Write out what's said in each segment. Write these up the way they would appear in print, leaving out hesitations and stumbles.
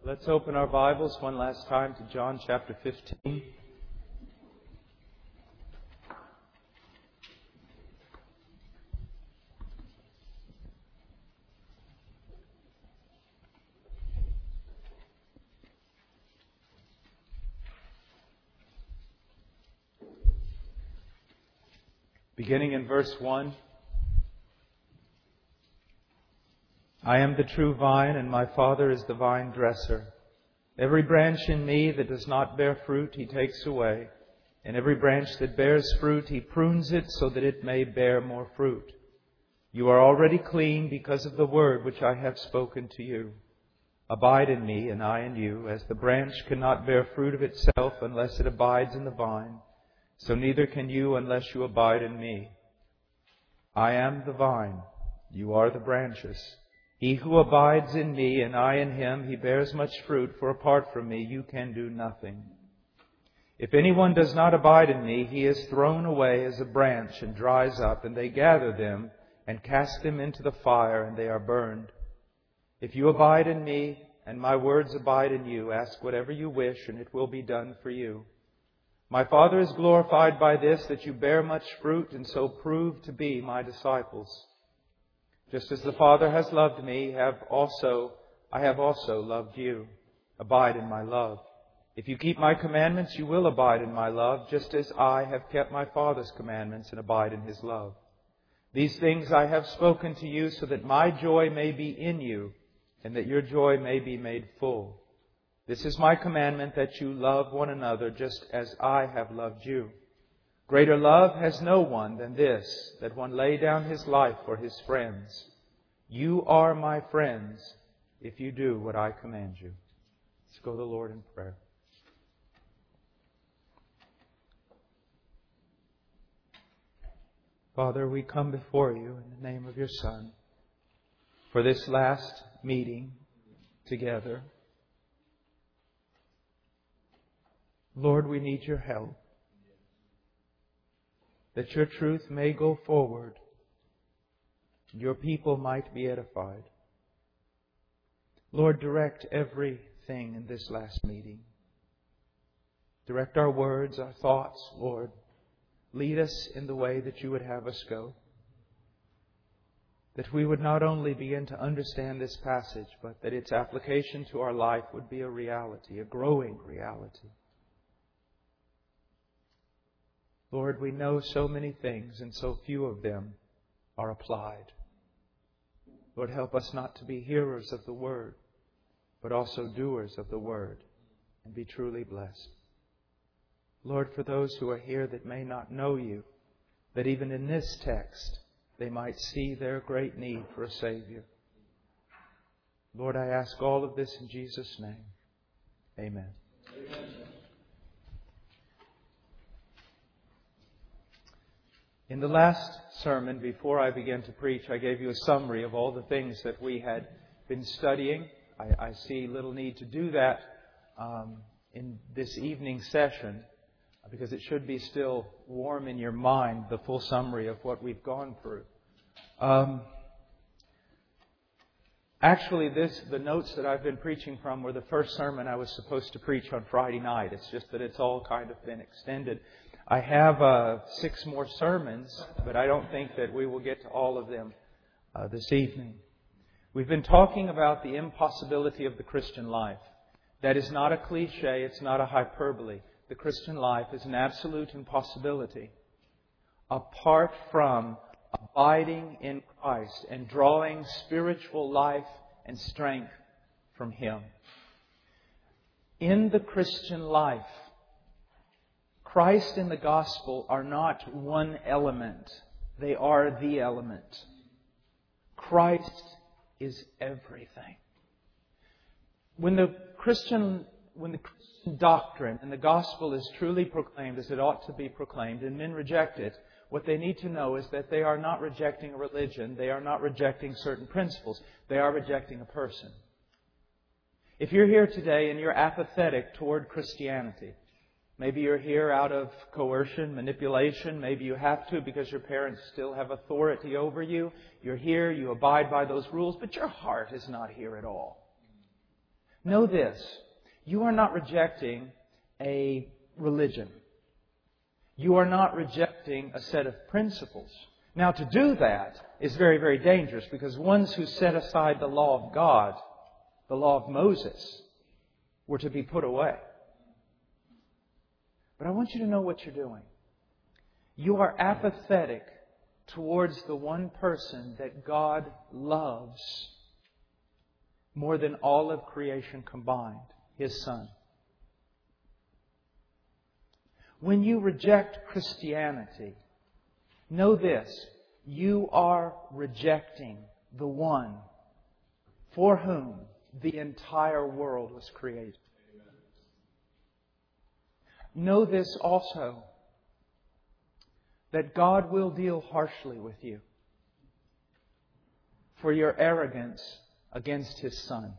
Let's open our Bibles one last time to John chapter 15. Beginning in verse 1. I am the true vine, and my Father is the vine dresser. Every branch in me that does not bear fruit, He takes away. And every branch that bears fruit, He prunes it so that it may bear more fruit. You are already clean because of the word which I have spoken to you. Abide in me, and I in you, as the branch cannot bear fruit of itself unless it abides in the vine. So neither can you unless you abide in me. I am the vine, you are the branches. He who abides in me and I in him, he bears much fruit, for apart from me you can do nothing. If anyone does not abide in me, he is thrown away as a branch and dries up, and they gather them and cast them into the fire, and they are burned. If you abide in me and my words abide in you, ask whatever you wish, and it will be done for you. My Father is glorified by this, that you bear much fruit, and so prove to be my disciples. Just as the Father has loved me, I have also loved you. Abide in my love. If you keep my commandments, you will abide in my love, just as I have kept my Father's commandments and abide in His love. These things I have spoken to you so that my joy may be in you, and that your joy may be made full. This is my commandment, that you love one another just as I have loved you. Greater love has no one than this, that one lay down his life for his friends. You are my friends if you do what I command you. Let's go to the Lord in prayer. Father, we come before you in the name of your Son for this last meeting together. Lord, we need your help, that your truth may go forward, your people might be edified. Lord, direct everything in this last meeting. Direct our words, our thoughts, Lord. Lead us in the way that you would have us go. That we would not only begin to understand this passage, but that its application to our life would be a reality, a growing reality. Lord, we know so many things and so few of them are applied. Lord, help us not to be hearers of the Word, but also doers of the Word, and be truly blessed. Lord, for those who are here that may not know you, that even in this text they might see their great need for a Savior. Lord, I ask all of this in Jesus' name. Amen. Amen. In the last sermon, before I began to preach, I gave you a summary of all the things that we had been studying. I see little need to do that in this evening session, because it should be still warm in your mind, the full summary of what we've gone through. Actually, the notes that I've been preaching from were the first sermon I was supposed to preach on Friday night. It's just that it's all kind of been extended. I have 6 more sermons, but I don't think that we will get to all of them this evening. We've been talking about the impossibility of the Christian life. That is not a cliche. It's not a hyperbole. The Christian life is an absolute impossibility apart from abiding in Christ and drawing spiritual life and strength from Him. In the Christian life, Christ and the gospel are not one element. They are the element. Christ is everything. When the Christian doctrine and the gospel is truly proclaimed as it ought to be proclaimed, and men reject it, what they need to know is that they are not rejecting a religion. They are not rejecting certain principles. They are rejecting a person. If you're here today and you're apathetic toward Christianity, maybe you're here out of coercion, manipulation. Maybe you have to because your parents still have authority over you. You're here, you abide by those rules, but your heart is not here at all. Know this. You are not rejecting a religion. You are not rejecting a set of principles. Now, to do that is very, very dangerous, because ones who set aside the law of God, the law of Moses, were to be put away. But I want you to know what you're doing. You are apathetic towards the one person that God loves more than all of creation combined, His Son. When you reject Christianity, know this: you are rejecting the one for whom the entire world was created. Know this also, that God will deal harshly with you for your arrogance against His Son.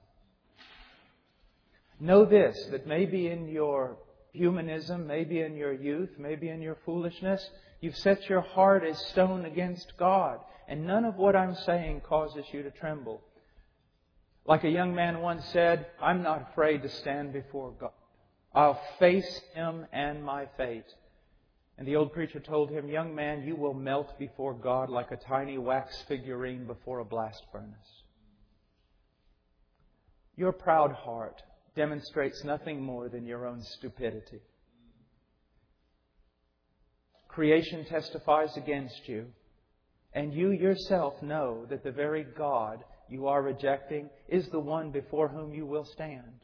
Know this, that maybe in your humanism, maybe in your youth, maybe in your foolishness, you've set your heart as stone against God, and none of what I'm saying causes you to tremble. Like a young man once said, I'm not afraid to stand before God. I'll face Him and my fate. And the old preacher told him, young man, you will melt before God like a tiny wax figurine before a blast furnace. Your proud heart demonstrates nothing more than your own stupidity. Creation testifies against you, and you yourself know that the very God you are rejecting is the one before whom you will stand.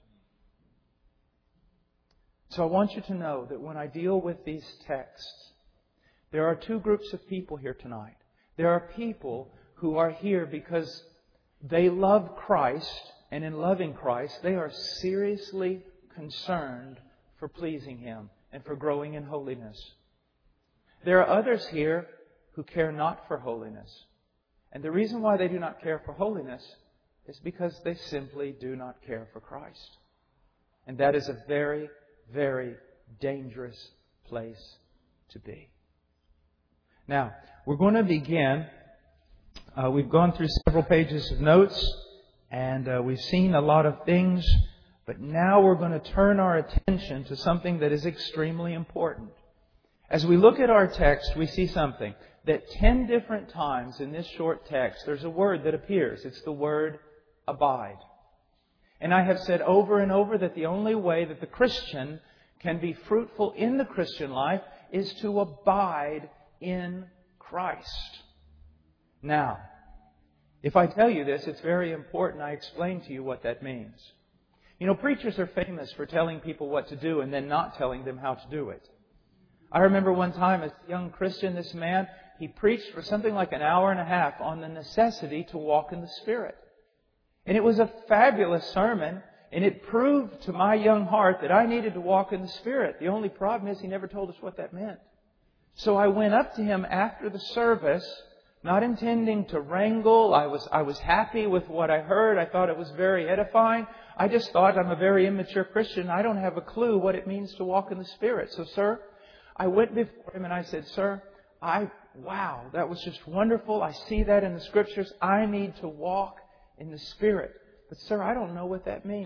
So I want you to know that when I deal with these texts, there are two groups of people here tonight. There are people who are here because they love Christ, and in loving Christ, they are seriously concerned for pleasing Him and for growing in holiness. There are others here who care not for holiness. And the reason why they do not care for holiness is because they simply do not care for Christ. And that is a very, very dangerous place to be. Now, we're going to begin. We've gone through several pages of notes, and we've seen a lot of things, but now we're going to turn our attention to something that is extremely important. As we look at our text, we see something. That 10 different times in this short text, there's a word that appears. It's the word abide. And I have said over and over that the only way that the Christian can be fruitful in the Christian life is to abide in Christ. Now, if I tell you this, it's very important I explain to you what that means. You know, preachers are famous for telling people what to do and then not telling them how to do it. I remember one time as a young Christian, this man, he preached for something like an hour and a half on the necessity to walk in the Spirit. And it was a fabulous sermon, and it proved to my young heart that I needed to walk in the Spirit. The only problem is he never told us what that meant. So I went up to him after the service, not intending to wrangle. I was happy with what I heard. I thought it was very edifying. I just thought, I'm a very immature Christian. I don't have a clue what it means to walk in the Spirit. So, sir, I went before him and I said, sir, wow, that was just wonderful. I see that in the Scriptures. I need to walk in the Spirit. But, sir, I don't know what that means.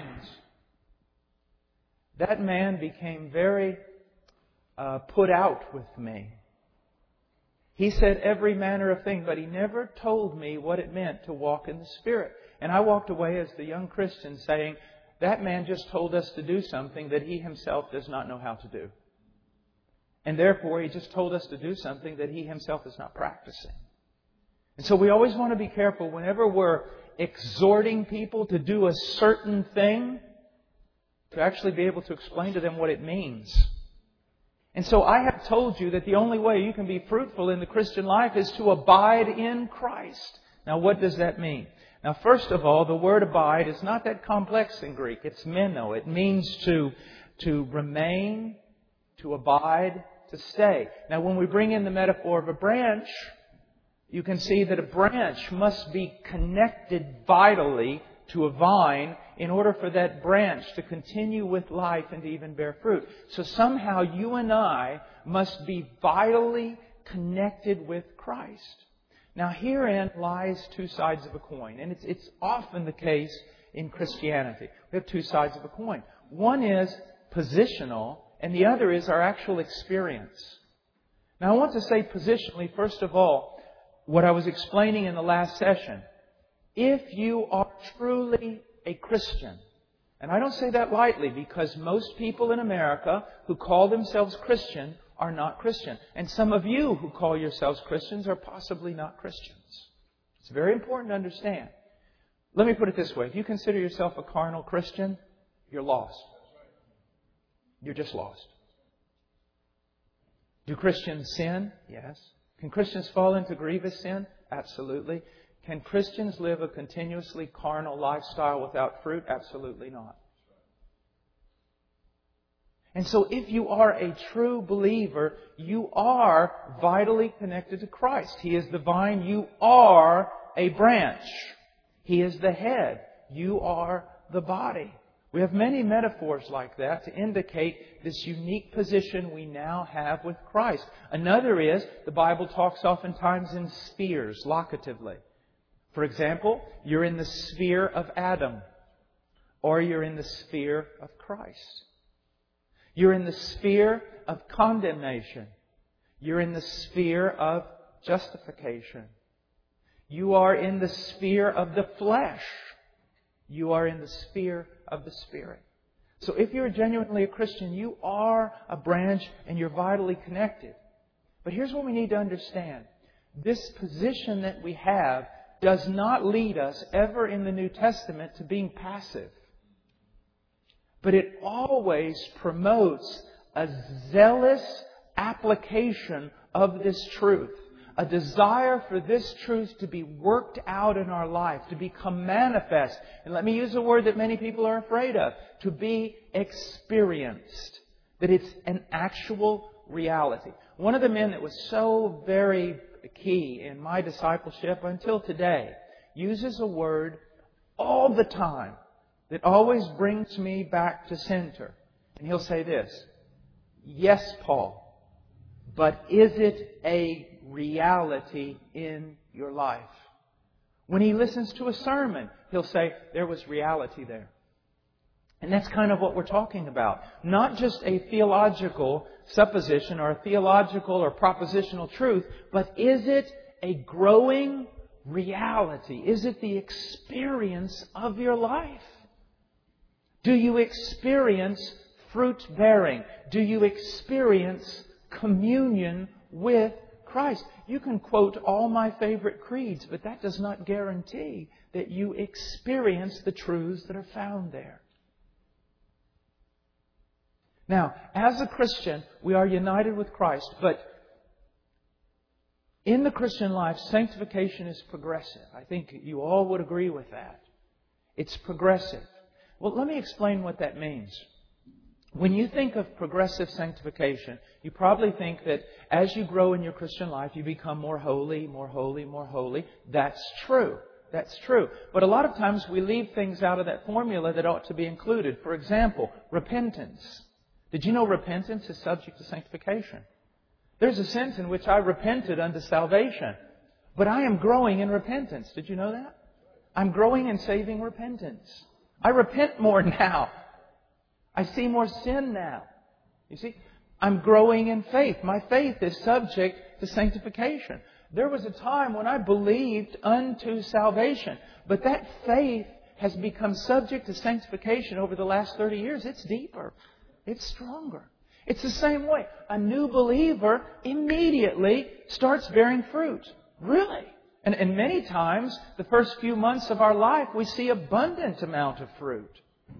That man became very put out with me. He said every manner of thing, but he never told me what it meant to walk in the Spirit. And I walked away as the young Christian saying, that man just told us to do something that he himself does not know how to do. And therefore, he just told us to do something that he himself is not practicing. And so we always want to be careful whenever we're exhorting people to do a certain thing, to actually be able to explain to them what it means. And so I have told you that the only way you can be fruitful in the Christian life is to abide in Christ. Now, what does that mean? Now, first of all, the word abide is not that complex in Greek. It's meno. It means to remain, to abide, to stay. Now, when we bring in the metaphor of a branch, you can see that a branch must be connected vitally to a vine in order for that branch to continue with life and to even bear fruit. So somehow you and I must be vitally connected with Christ. Now, herein lies two sides of a coin. And it's often the case in Christianity. We have two sides of a coin. One is positional, and the other is our actual experience. Now, I want to say positionally, first of all, what I was explaining in the last session. If you are truly a Christian, and I don't say that lightly because most people in America who call themselves Christian are not Christian. And some of you who call yourselves Christians are possibly not Christians. It's very important to understand. Let me put it this way. If you consider yourself a carnal Christian, you're lost. You're just lost. Do Christians sin? Yes. Can Christians fall into grievous sin? Absolutely. Can Christians live a continuously carnal lifestyle without fruit? Absolutely not. And so if you are a true believer, you are vitally connected to Christ. He is the vine. You are a branch. He is the head. You are the body. We have many metaphors like that to indicate this unique position we now have with Christ. Another is, the Bible talks oftentimes in spheres, locatively. For example, you're in the sphere of Adam, or you're in the sphere of Christ. You're in the sphere of condemnation. You're in the sphere of justification. You are in the sphere of the flesh. You are in the sphere of the Spirit. So if you're genuinely a Christian, you are a branch and you're vitally connected. But here's what we need to understand. This position that we have does not lead us ever in the New Testament to being passive. But it always promotes a zealous application of this truth. A desire for this truth to be worked out in our life, to become manifest. And let me use a word that many people are afraid of. To be experienced. That it's an actual reality. One of the men that was so very key in my discipleship until today uses a word all the time that always brings me back to center. And he'll say this, "Yes, Paul, but is it a reality in your life?" When he listens to a sermon, he'll say, "There was reality there." And that's kind of what we're talking about. Not just a theological supposition or a theological or propositional truth, but is it a growing reality? Is it the experience of your life? Do you experience fruit bearing? Do you experience communion with Christ? You can quote all my favorite creeds, but that does not guarantee that you experience the truths that are found there. Now, as a Christian, we are united with Christ, but in the Christian life, sanctification is progressive. I think you all would agree with that. It's progressive. Well, let me explain what that means. When you think of progressive sanctification, you probably think that as you grow in your Christian life, you become more holy, more holy, more holy. That's true. That's true. But a lot of times we leave things out of that formula that ought to be included. For example, repentance. Did you know repentance is subject to sanctification? There's a sense in which I repented unto salvation, but I am growing in repentance. Did you know that? I'm growing in saving repentance. I repent more now. I see more sin now. You see, I'm growing in faith. My faith is subject to sanctification. There was a time when I believed unto salvation, but that faith has become subject to sanctification over the last 30 years. It's deeper. It's stronger. It's the same way. A new believer immediately starts bearing fruit. Really. And many times, the first few months of our life, we see abundant amount of fruit.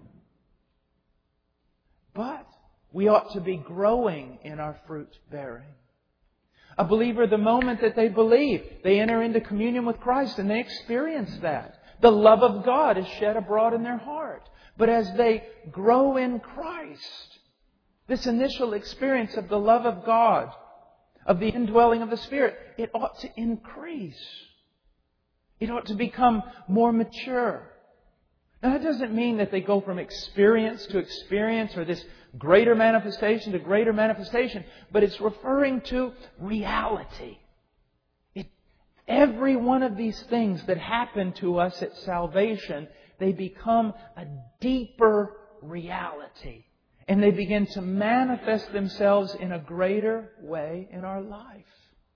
But we ought to be growing in our fruit bearing. A believer, the moment that they believe, they enter into communion with Christ and they experience that. The love of God is shed abroad in their heart. But as they grow in Christ, this initial experience of the love of God, of the indwelling of the Spirit, it ought to increase. It ought to become more mature. Now, that doesn't mean that they go from experience to experience or this greater manifestation to greater manifestation, but it's referring to reality. Every one of these things that happen to us at salvation, they become a deeper reality. And they begin to manifest themselves in a greater way in our life.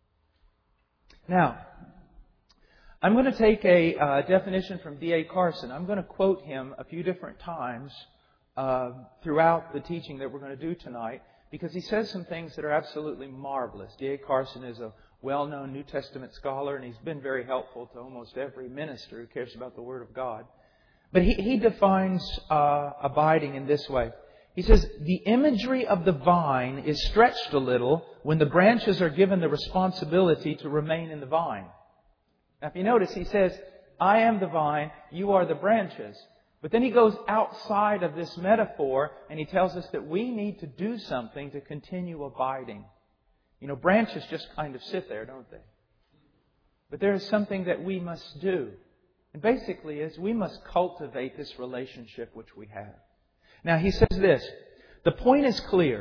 Now, I'm going to take a definition from D.A. Carson. I'm going to quote him a few different times throughout the teaching that we're going to do tonight, because he says some things that are absolutely marvelous. D.A. Carson is a well-known New Testament scholar, and he's been very helpful to almost every minister who cares about the Word of God. But he defines abiding in this way. He says, the imagery of the vine is stretched a little when the branches are given the responsibility to remain in the vine. Now, if you notice, he says, I am the vine, you are the branches. But then he goes outside of this metaphor and he tells us that we need to do something to continue abiding. You know, branches just kind of sit there, don't they? But there is something that we must do. And basically is we must cultivate this relationship which we have. Now, he says this, the point is clear.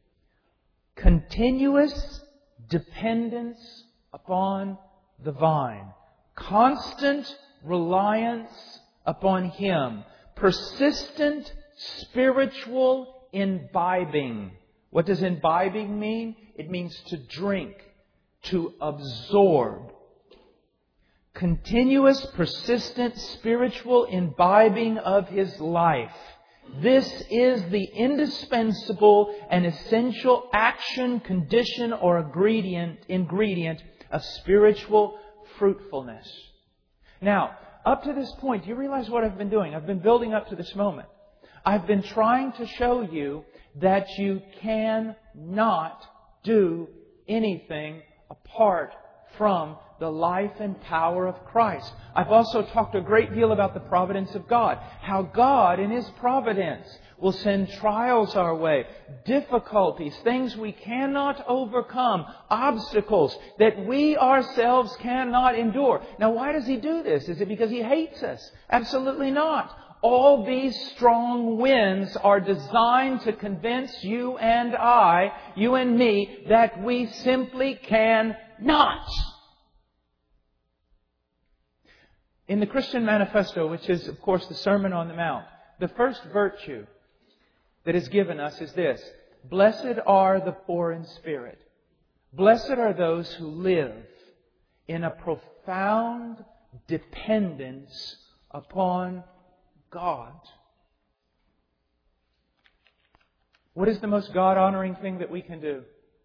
Continuous dependence upon the vine. Constant reliance upon Him. Persistent spiritual imbibing. What does imbibing mean? It means to drink, to absorb. Continuous, persistent spiritual imbibing of His life. This is the indispensable and essential action, condition, or ingredient of spiritual fruitfulness. Now, up to this point, do you realize what I've been doing? I've been building up to this moment. I've been trying to show you that you cannot do anything apart from the life and power of Christ. I've also talked a great deal about the providence of God. How God, in His providence, will send trials our way, difficulties, things we cannot overcome, obstacles that we ourselves cannot endure. Now, why does He do this? Is it because He hates us? Absolutely not. All these strong winds are designed to convince you and I, you and me, that we simply cannot. In the Christian Manifesto, which is, of course, the Sermon on the Mount, the first virtue that is given us is this. Blessed are the poor in spirit. Blessed are those who live in a profound dependence upon God. What is the most God-honoring thing that we can do?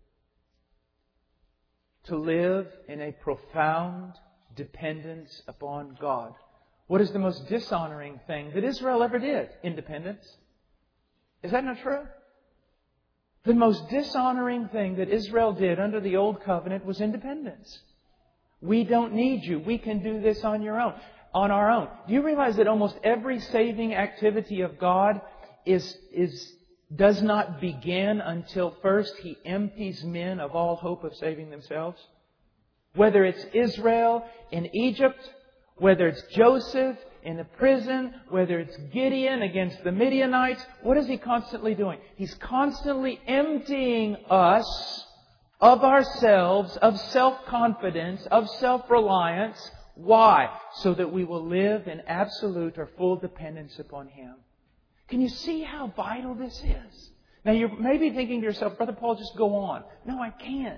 To live in a profound dependence upon God. What is the most dishonoring thing that Israel ever did? Independence. Is that not true? The most dishonoring thing that Israel did under the Old Covenant was independence. We don't need you. We can do this on our own. Do you realize that almost every saving activity of God does not begin until first He empties men of all hope of saving themselves? Whether it's Israel in Egypt, whether it's Joseph in the prison, whether it's Gideon against the Midianites, what is He constantly doing? He's constantly emptying us of ourselves, of self-confidence, of self-reliance. Why? So that we will live in absolute or full dependence upon Him. Can you see how vital this is? Now you may be thinking to yourself, Brother Paul, just go on. No, I can't.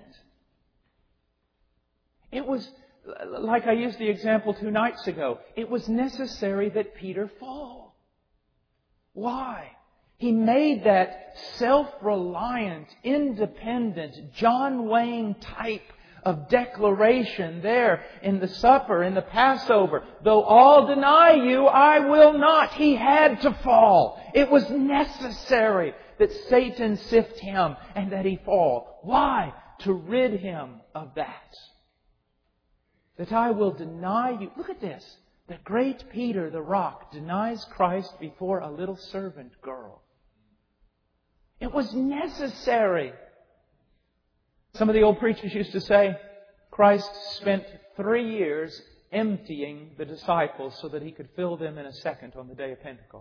It was, like I used the example 2 nights ago, it was necessary that Peter fall. Why? He made that self-reliant, independent, John Wayne type of declaration there in the supper, in the Passover. Though all deny you, I will not. He had to fall. It was necessary that Satan sift him and that he fall. Why? To rid him of that. That I will deny you. Look at this. The great Peter, the rock, denies Christ before a little servant girl. It was necessary. Some of the old preachers used to say, Christ spent 3 years emptying the disciples so that He could fill them in a second on the day of Pentecost.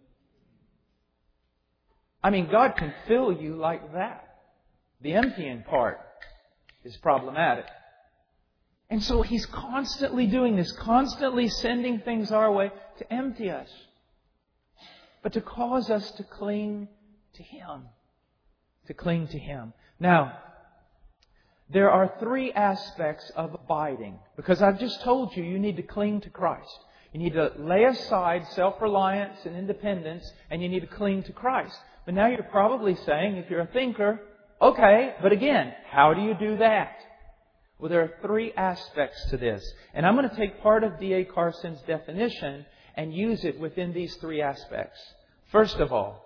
I mean, God can fill you like that. The emptying part is problematic. And so He's constantly doing this, constantly sending things our way to empty us, but to cause us to cling to Him. To cling to Him. Now, there are three aspects of abiding. Because I've just told you, you need to cling to Christ. You need to lay aside self-reliance and independence, and you need to cling to Christ. But now you're probably saying, if you're a thinker, okay, but again, how do you do that? Well, there are three aspects to this. And I'm going to take part of D.A. Carson's definition and use it within these three aspects. First of all,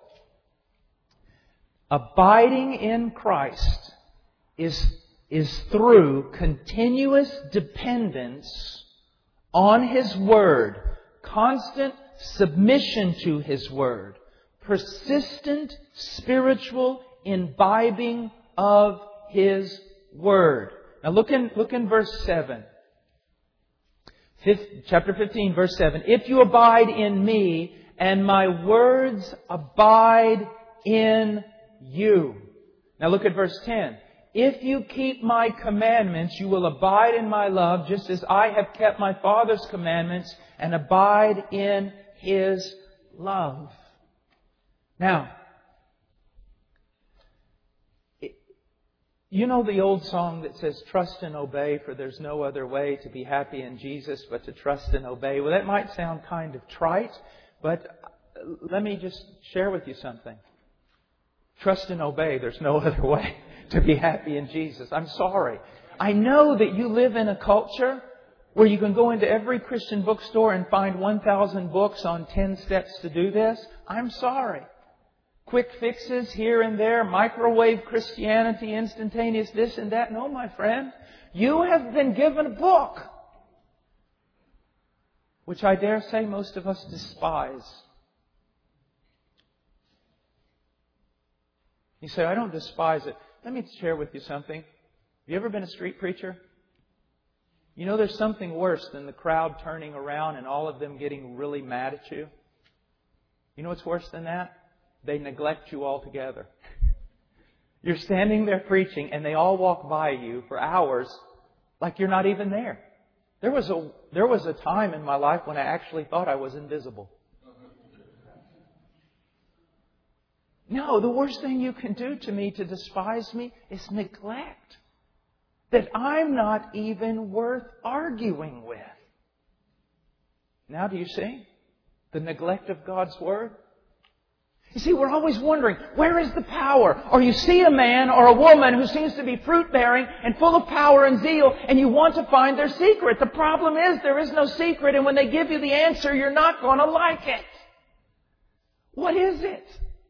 abiding in Christ is through continuous dependence on His Word, constant submission to His Word, persistent spiritual imbibing of His Word. Now look in verse 7. Chapter 15, verse 7. If you abide in me, and my words abide in you. Now look at verse 10. If you keep my commandments, you will abide in my love, just as I have kept my Father's commandments and abide in His love. Now, you know the old song that says, trust and obey, for there's no other way to be happy in Jesus but to trust and obey. Well, that might sound kind of trite, but let me just share with you something. Trust and obey, there's no other way to be happy in Jesus. I'm sorry. I know that you live in a culture where you can go into every Christian bookstore and find 1,000 books on 10 steps to do this. I'm sorry. Quick fixes here and there, microwave Christianity, instantaneous this and that. No, my friend. You have been given a book, which I dare say most of us despise. You say, I don't despise it. Let me share with you something. Have you ever been a street preacher? You know there's something worse than the crowd turning around and all of them getting really mad at you? You know what's worse than that? They neglect you altogether. You're standing there preaching and they all walk by you for hours like you're not even there. There was a time in my life when I actually thought I was invisible. No, the worst thing you can do to me to despise me is neglect. That I'm not even worth arguing with. Now do you see the neglect of God's Word? You see, we're always wondering, where is the power? Or you see a man or a woman who seems to be fruit-bearing and full of power and zeal, and you want to find their secret. The problem is there is no secret, and when they give you the answer, you're not going to like it. What is it?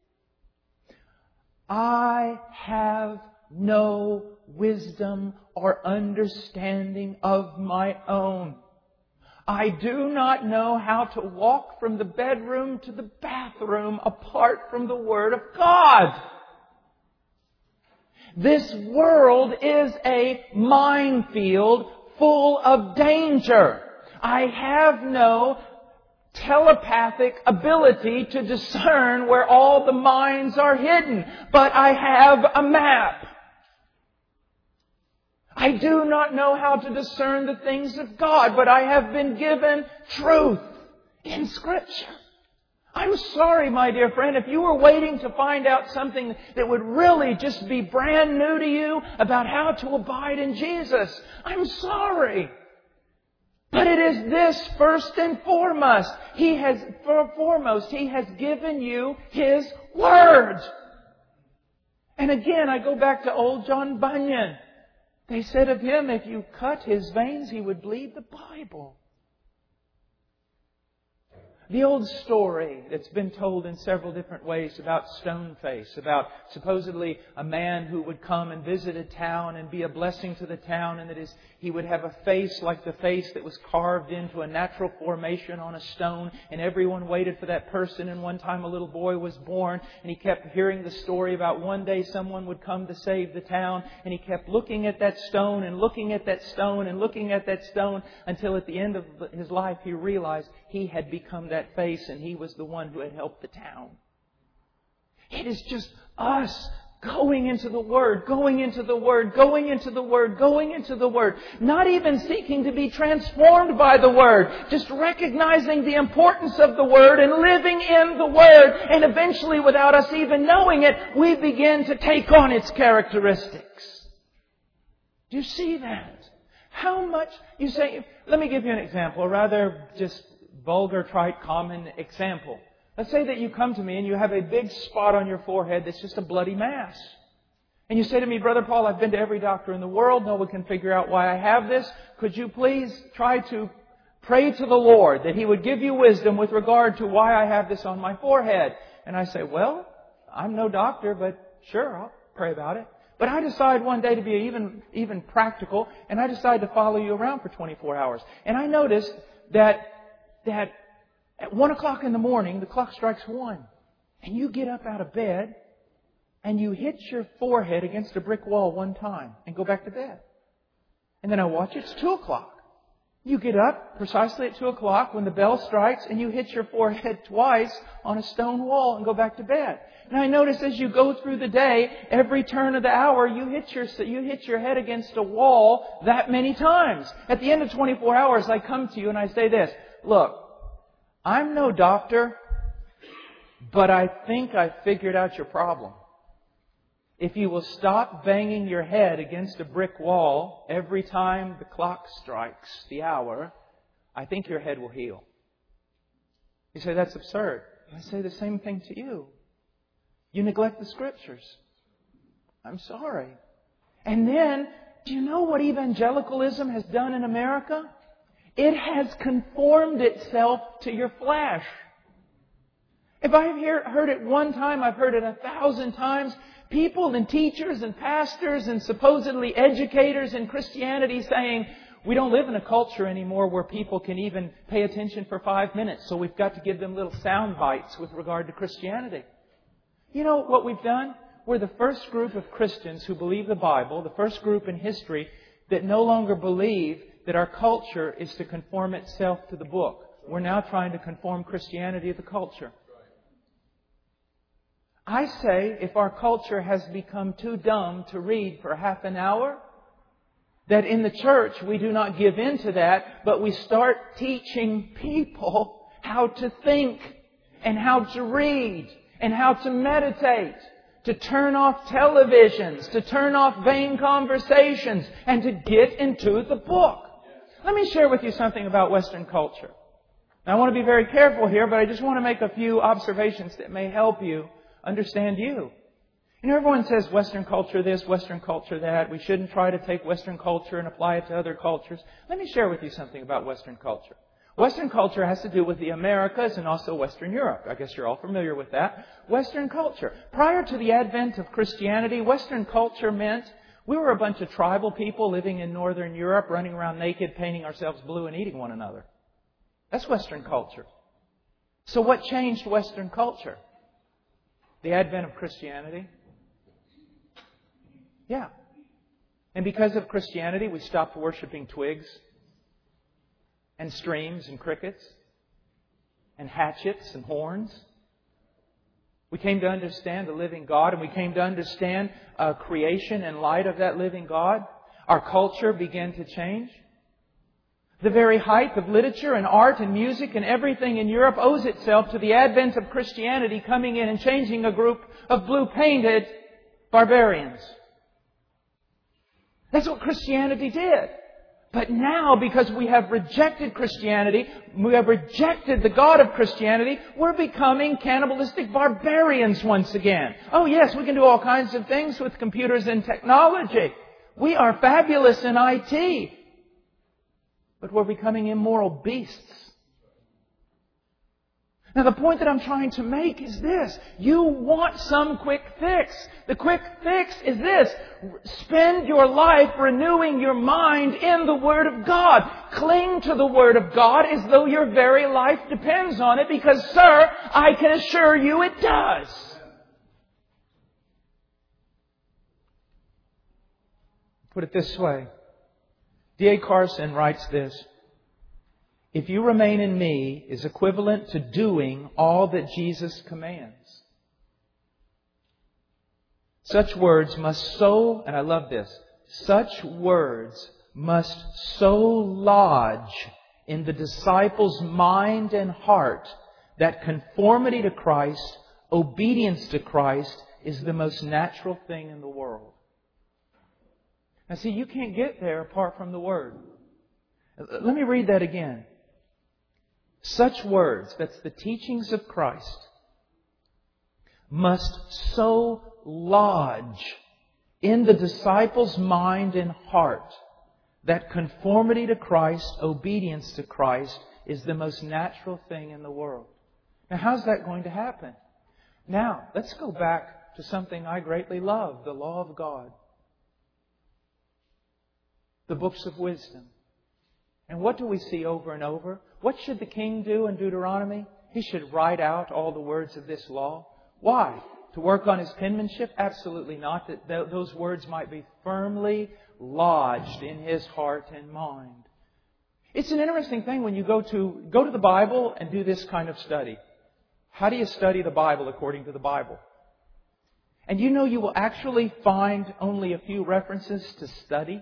I have no wisdom or understanding of my own. I do not know how to walk from the bedroom to the bathroom apart from the Word of God. This world is a minefield full of danger. I have no telepathic ability to discern where all the mines are hidden, but I have a map. I do not know how to discern the things of God, but I have been given truth in Scripture. I'm sorry, my dear friend, if you were waiting to find out something that would really just be brand new to you about how to abide in Jesus, I'm sorry. But it is this first and foremost. He has given you His Word. And again, I go back to old John Bunyan. They said of him, if you cut his veins, he would bleed the Bible. The old story that's been told in several different ways about Stoneface, about supposedly a man who would come and visit a town and be a blessing to the town, and that he would have a face like the face that was carved into a natural formation on a stone, and everyone waited for that person, and one time a little boy was born, and he kept hearing the story about one day someone would come to save the town, and he kept looking at that stone and looking at that stone and looking at that stone until at the end of his life he realized he had become that face and he was the one who had helped the town. It is just us Going into the Word, going into the Word, going into the Word, going into the Word. Not even seeking to be transformed by the Word. Just recognizing the importance of the Word and living in the Word. And eventually, without us even knowing it, we begin to take on its characteristics. Do you see that? How much, you say, let me give you an example, a rather just vulgar, trite, common example. Let's say that you come to me and you have a big spot on your forehead that's just a bloody mass. And you say to me, Brother Paul, I've been to every doctor in the world. No one can figure out why I have this. Could you please try to pray to the Lord that He would give you wisdom with regard to why I have this on my forehead? And I say, well, I'm no doctor, but sure, I'll pray about it. But I decide one day to be even practical, and I decide to follow you around for 24 hours. And I noticed that at 1 o'clock in the morning, the clock strikes 1. And you get up out of bed and you hit your forehead against a brick wall one time and go back to bed. And then I watch it. It's 2 o'clock. You get up precisely at 2 o'clock when the bell strikes and you hit your forehead twice on a stone wall and go back to bed. And I notice as you go through the day, every turn of the hour, you hit your head against a wall that many times. At the end of 24 hours, I come to you and I say this, look, I'm no doctor, but I think I figured out your problem. If you will stop banging your head against a brick wall every time the clock strikes the hour, I think your head will heal. You say, that's absurd. I say the same thing to you. You neglect the Scriptures. I'm sorry. And then, do you know what evangelicalism has done in America? It has conformed itself to your flesh. If I've heard it one time, I've heard it 1,000 times. People and teachers and pastors and supposedly educators in Christianity saying, we don't live in a culture anymore where people can even pay attention for 5 minutes, so we've got to give them little sound bites with regard to Christianity. You know what we've done? We're the first group of Christians who believe the Bible, the first group in history that no longer believe that our culture is to conform itself to the book. We're now trying to conform Christianity to the culture. I say if our culture has become too dumb to read for half an hour, that in the church we do not give in to that, but we start teaching people how to think and how to read and how to meditate, to turn off televisions, to turn off vain conversations, and to get into the book. Let me share with you something about Western culture. Now, I want to be very careful here, but I just want to make a few observations that may help you understand you. You know, everyone says Western culture this, Western culture that. We shouldn't try to take Western culture and apply it to other cultures. Let me share with you something about Western culture. Western culture has to do with the Americas and also Western Europe. I guess you're all familiar with that. Western culture. Prior to the advent of Christianity, Western culture meant we were a bunch of tribal people living in Northern Europe, running around naked, painting ourselves blue and eating one another. That's Western culture. So what changed Western culture? The advent of Christianity. Yeah. And because of Christianity, we stopped worshiping twigs and streams and crickets and hatchets and horns. We came to understand the living God, and we came to understand creation in light of that living God. Our culture began to change. The very height of literature and art and music and everything in Europe owes itself to the advent of Christianity coming in and changing a group of blue-painted barbarians. That's what Christianity did. But now, because we have rejected Christianity, we have rejected the God of Christianity, we're becoming cannibalistic barbarians once again. Oh yes, we can do all kinds of things with computers and technology. We are fabulous in IT. But we're becoming immoral beasts. Now the point that I'm trying to make is this. You want some quick fix. The quick fix is this. Spend your life renewing your mind in the Word of God. Cling to the Word of God as though your very life depends on it, because, sir, I can assure you it does. Put it this way. D.A. Carson writes this. If you remain in me is equivalent to doing all that Jesus commands. Such words must so, and I love this, such words must so lodge in the disciples' mind and heart that conformity to Christ, obedience to Christ, is the most natural thing in the world. Now see, you can't get there apart from the Word. Let me read that again. Such words, that's the teachings of Christ, must so lodge in the disciples' mind and heart that conformity to Christ, obedience to Christ, is the most natural thing in the world. Now, how's that going to happen? Now, let's go back to something I greatly love, the law of God. The books of wisdom. And what do we see over and over? What should the king do in Deuteronomy? He should write out all the words of this law. Why? To work on his penmanship? Absolutely not. That those words might be firmly lodged in his heart and mind. It's an interesting thing when you go to the Bible and do this kind of study. How do you study the Bible according to the Bible? And you know you will actually find only a few references to study.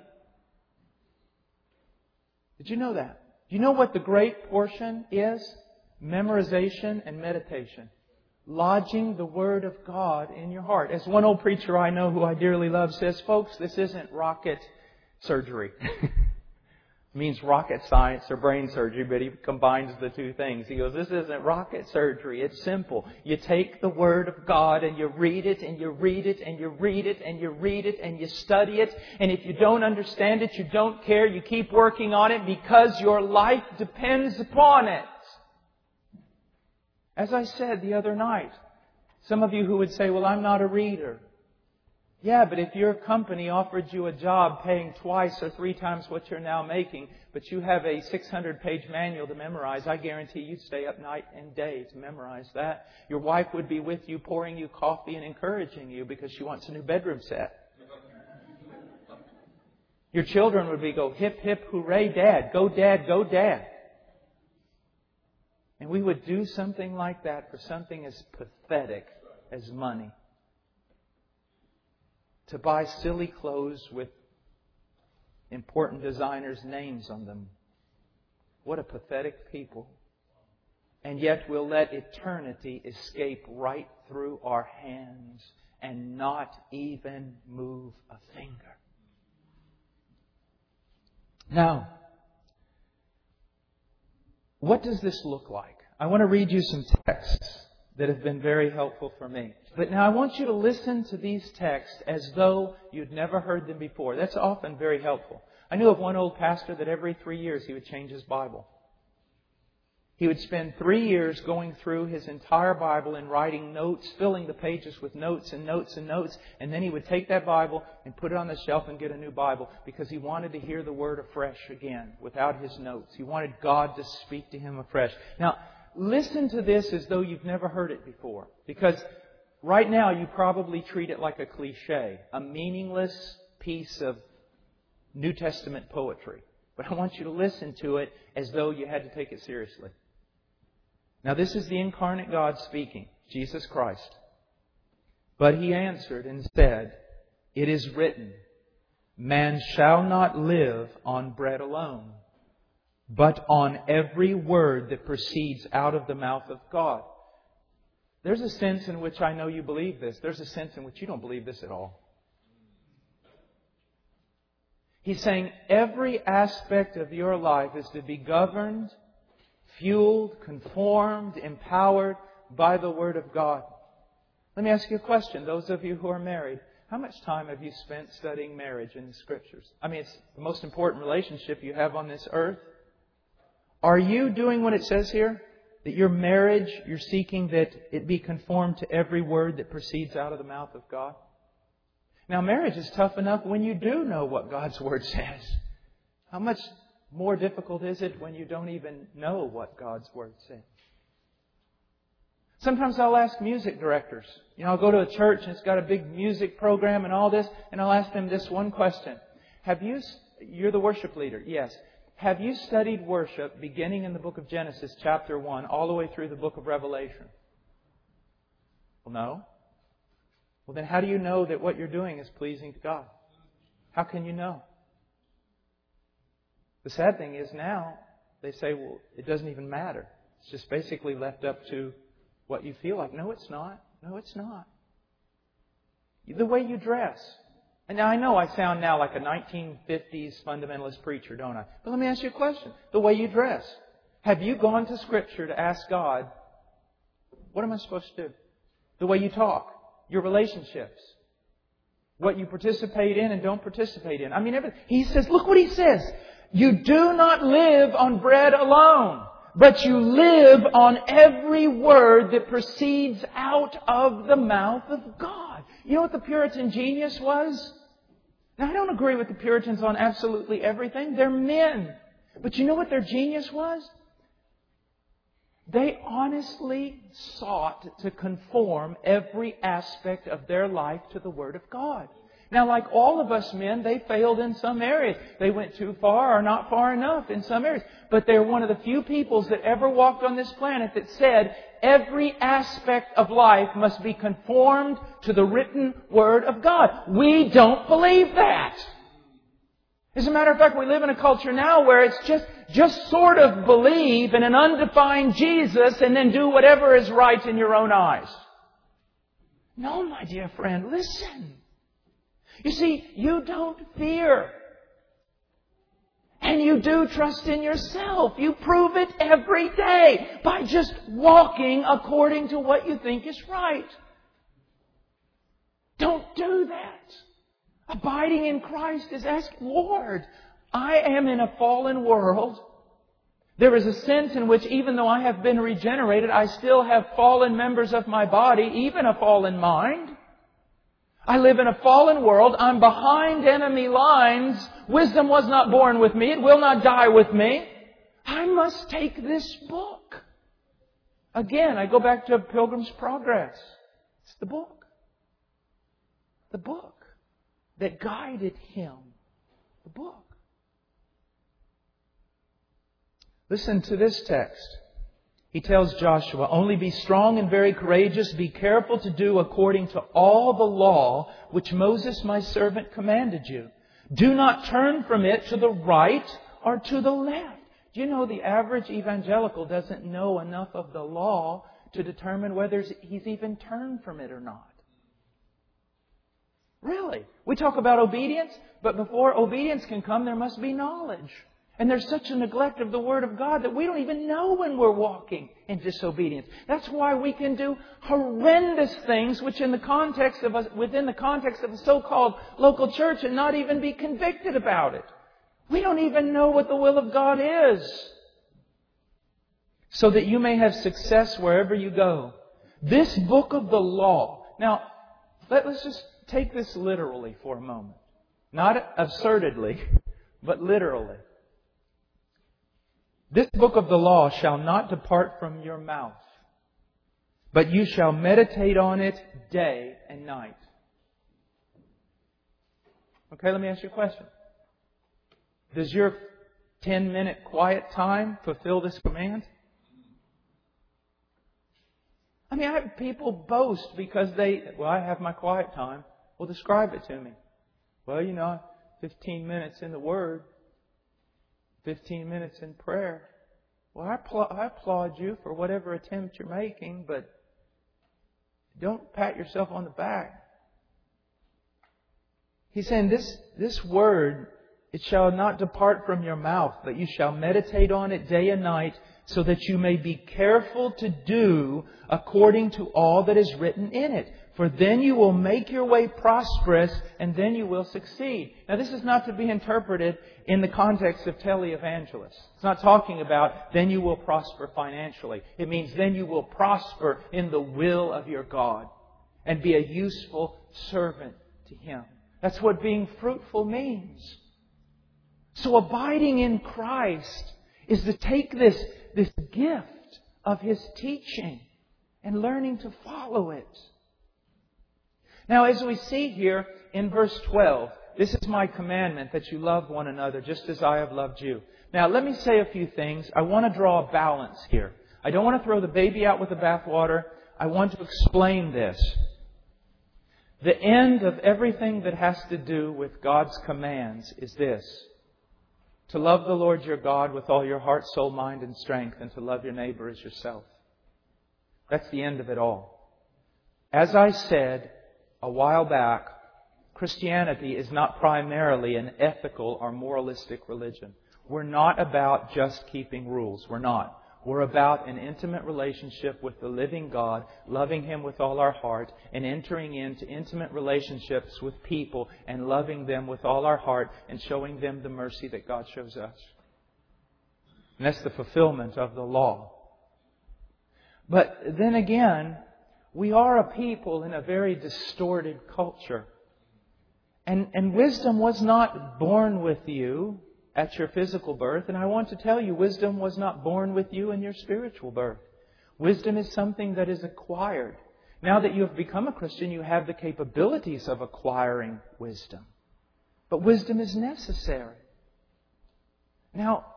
Did you know that? Do you know what the great portion is? Memorization and meditation. Lodging the Word of God in your heart. As one old preacher I know who I dearly love says, folks, this isn't rocket surgery. It means rocket science or brain surgery, but he combines the two things. He goes, this isn't rocket surgery. It's simple. You take the Word of God and you read it and you read it and you read it and you read it and you study it. And if you don't understand it, you don't care. You keep working on it because your life depends upon it. As I said the other night, some of you who would say, well, I'm not a reader. Yeah, but if your company offered you a job paying twice or three times what you're now making, but you have a 600-page manual to memorize, I guarantee you'd stay up night and day to memorize that. Your wife would be with you, pouring you coffee and encouraging you because she wants a new bedroom set. Your children would be go, hip, hip, hooray, Dad. Go, Dad, go, Dad. And we would do something like that for something as pathetic as money. To buy silly clothes with important designers' names on them. What a pathetic people. And yet we'll let eternity escape right through our hands and not even move a finger. Now, what does this look like? I want to read you some texts that have been very helpful for me. But now I want you to listen to these texts as though you'd never heard them before. That's often very helpful. I knew of one old pastor that every 3 years he would change his Bible. He would spend 3 years going through his entire Bible and writing notes, filling the pages with notes and notes and notes. And then he would take that Bible and put it on the shelf and get a new Bible because he wanted to hear the Word afresh again without his notes. He wanted God to speak to him afresh. Now, listen to this as though you've never heard it before. Because right now you probably treat it like a cliche, a meaningless piece of New Testament poetry. But I want you to listen to it as though you had to take it seriously. Now this is the incarnate God speaking, Jesus Christ. But He answered and said, it is written, man shall not live on bread alone, but on every word that proceeds out of the mouth of God. There's a sense in which I know you believe this. There's a sense in which you don't believe this at all. He's saying every aspect of your life is to be governed, fueled, conformed, empowered by the Word of God. Let me ask you a question. Those of you who are married, how much time have you spent studying marriage in the Scriptures? I mean, it's the most important relationship you have on this earth. Are you doing what it says here? That your marriage, you're seeking that it be conformed to every word that proceeds out of the mouth of God? Now, marriage is tough enough when you do know what God's Word says. How much more difficult is it when you don't even know what God's Word says? Sometimes I'll ask music directors. I'll go to a church and it's got a big music program and all this, and I'll ask them this one question. You're the worship leader, yes. Have you studied worship beginning in the book of Genesis, chapter 1, all the way through the book of Revelation? Well, no. Well, then how do you know that what you're doing is pleasing to God? How can you know? The sad thing is now they say, well, it doesn't even matter. It's just basically left up to what you feel like. No, it's not. No, it's not. The way you dress. And now I know I sound now like a 1950s fundamentalist preacher, don't I? But let me ask you a question. The way you dress. Have you gone to Scripture to ask God, what am I supposed to do? The way you talk. Your relationships. What you participate in and don't participate in. I mean, He says, look what He says. You do not live on bread alone, but you live on every word that proceeds out of the mouth of God. You know what the Puritan genius was? Now, I don't agree with the Puritans on absolutely everything. They're men. But you know what their genius was? They honestly sought to conform every aspect of their life to the Word of God. Now, like all of us men, they failed in some areas. They went too far or not far enough in some areas. But they're one of the few peoples that ever walked on this planet that said every aspect of life must be conformed to the written Word of God. We don't believe that. As a matter of fact, we live in a culture now where it's just sort of believe in an undefined Jesus and then do whatever is right in your own eyes. No, my dear friend, listen. You see, you don't fear. And you do trust in yourself. You prove it every day by just walking according to what you think is right. Don't do that. Abiding in Christ is asking, Lord, I am in a fallen world. There is a sense in which even though I have been regenerated, I still have fallen members of my body, even a fallen mind. I live in a fallen world. I'm behind enemy lines. Wisdom was not born with me. It will not die with me. I must take this book. Again, I go back to Pilgrim's Progress. It's the book. The book that guided him. The book. Listen to this text. He tells Joshua, only be strong and very courageous. Be careful to do according to all the law which Moses my servant commanded you. Do not turn from it to the right or to the left. Do you know the average evangelical doesn't know enough of the law to determine whether he's even turned from it or not? Really? We talk about obedience, but before obedience can come, there must be knowledge. And there's such a neglect of the Word of God that we don't even know when we're walking in disobedience. That's why we can do horrendous things which within the context of a so-called local church and not even be convicted about it. We don't even know what the will of God is. So that you may have success wherever you go. This book of the law. Now, let's just take this literally for a moment. Not absurdly, but literally. This book of the law shall not depart from your mouth, but you shall meditate on it day and night. Okay, let me ask you a question. Does your 10-minute quiet time fulfill this command? I mean, I have people boast because I have my quiet time. Well, describe it to me. Well, 15 minutes in the Word. 15 minutes in prayer. Well, I applaud you for whatever attempt you're making, but don't pat yourself on the back. He's saying this word, it shall not depart from your mouth, but you shall meditate on it day and night, so that you may be careful to do according to all that is written in it. For then you will make your way prosperous, and then you will succeed. Now, this is not to be interpreted in the context of televangelists. It's not talking about then you will prosper financially. It means then you will prosper in the will of your God and be a useful servant to Him. That's what being fruitful means. So abiding in Christ is to take this gift of His teaching and learning to follow it. Now, as we see here in verse 12, this is my commandment, that you love one another just as I have loved you. Now, let me say a few things. I want to draw a balance here. I don't want to throw the baby out with the bathwater. I want to explain this. The end of everything that has to do with God's commands is this: to love the Lord your God with all your heart, soul, mind, and strength, and to love your neighbor as yourself. That's the end of it all. As I said a while back, Christianity is not primarily an ethical or moralistic religion. We're not about just keeping rules. We're not. We're about an intimate relationship with the living God, loving Him with all our heart, and entering into intimate relationships with people and loving them with all our heart and showing them the mercy that God shows us. And that's the fulfillment of the law. But then again, we are a people in a very distorted culture. And wisdom was not born with you at your physical birth. And I want to tell you, wisdom was not born with you in your spiritual birth. Wisdom is something that is acquired. Now that you have become a Christian, you have the capabilities of acquiring wisdom. But wisdom is necessary. Now,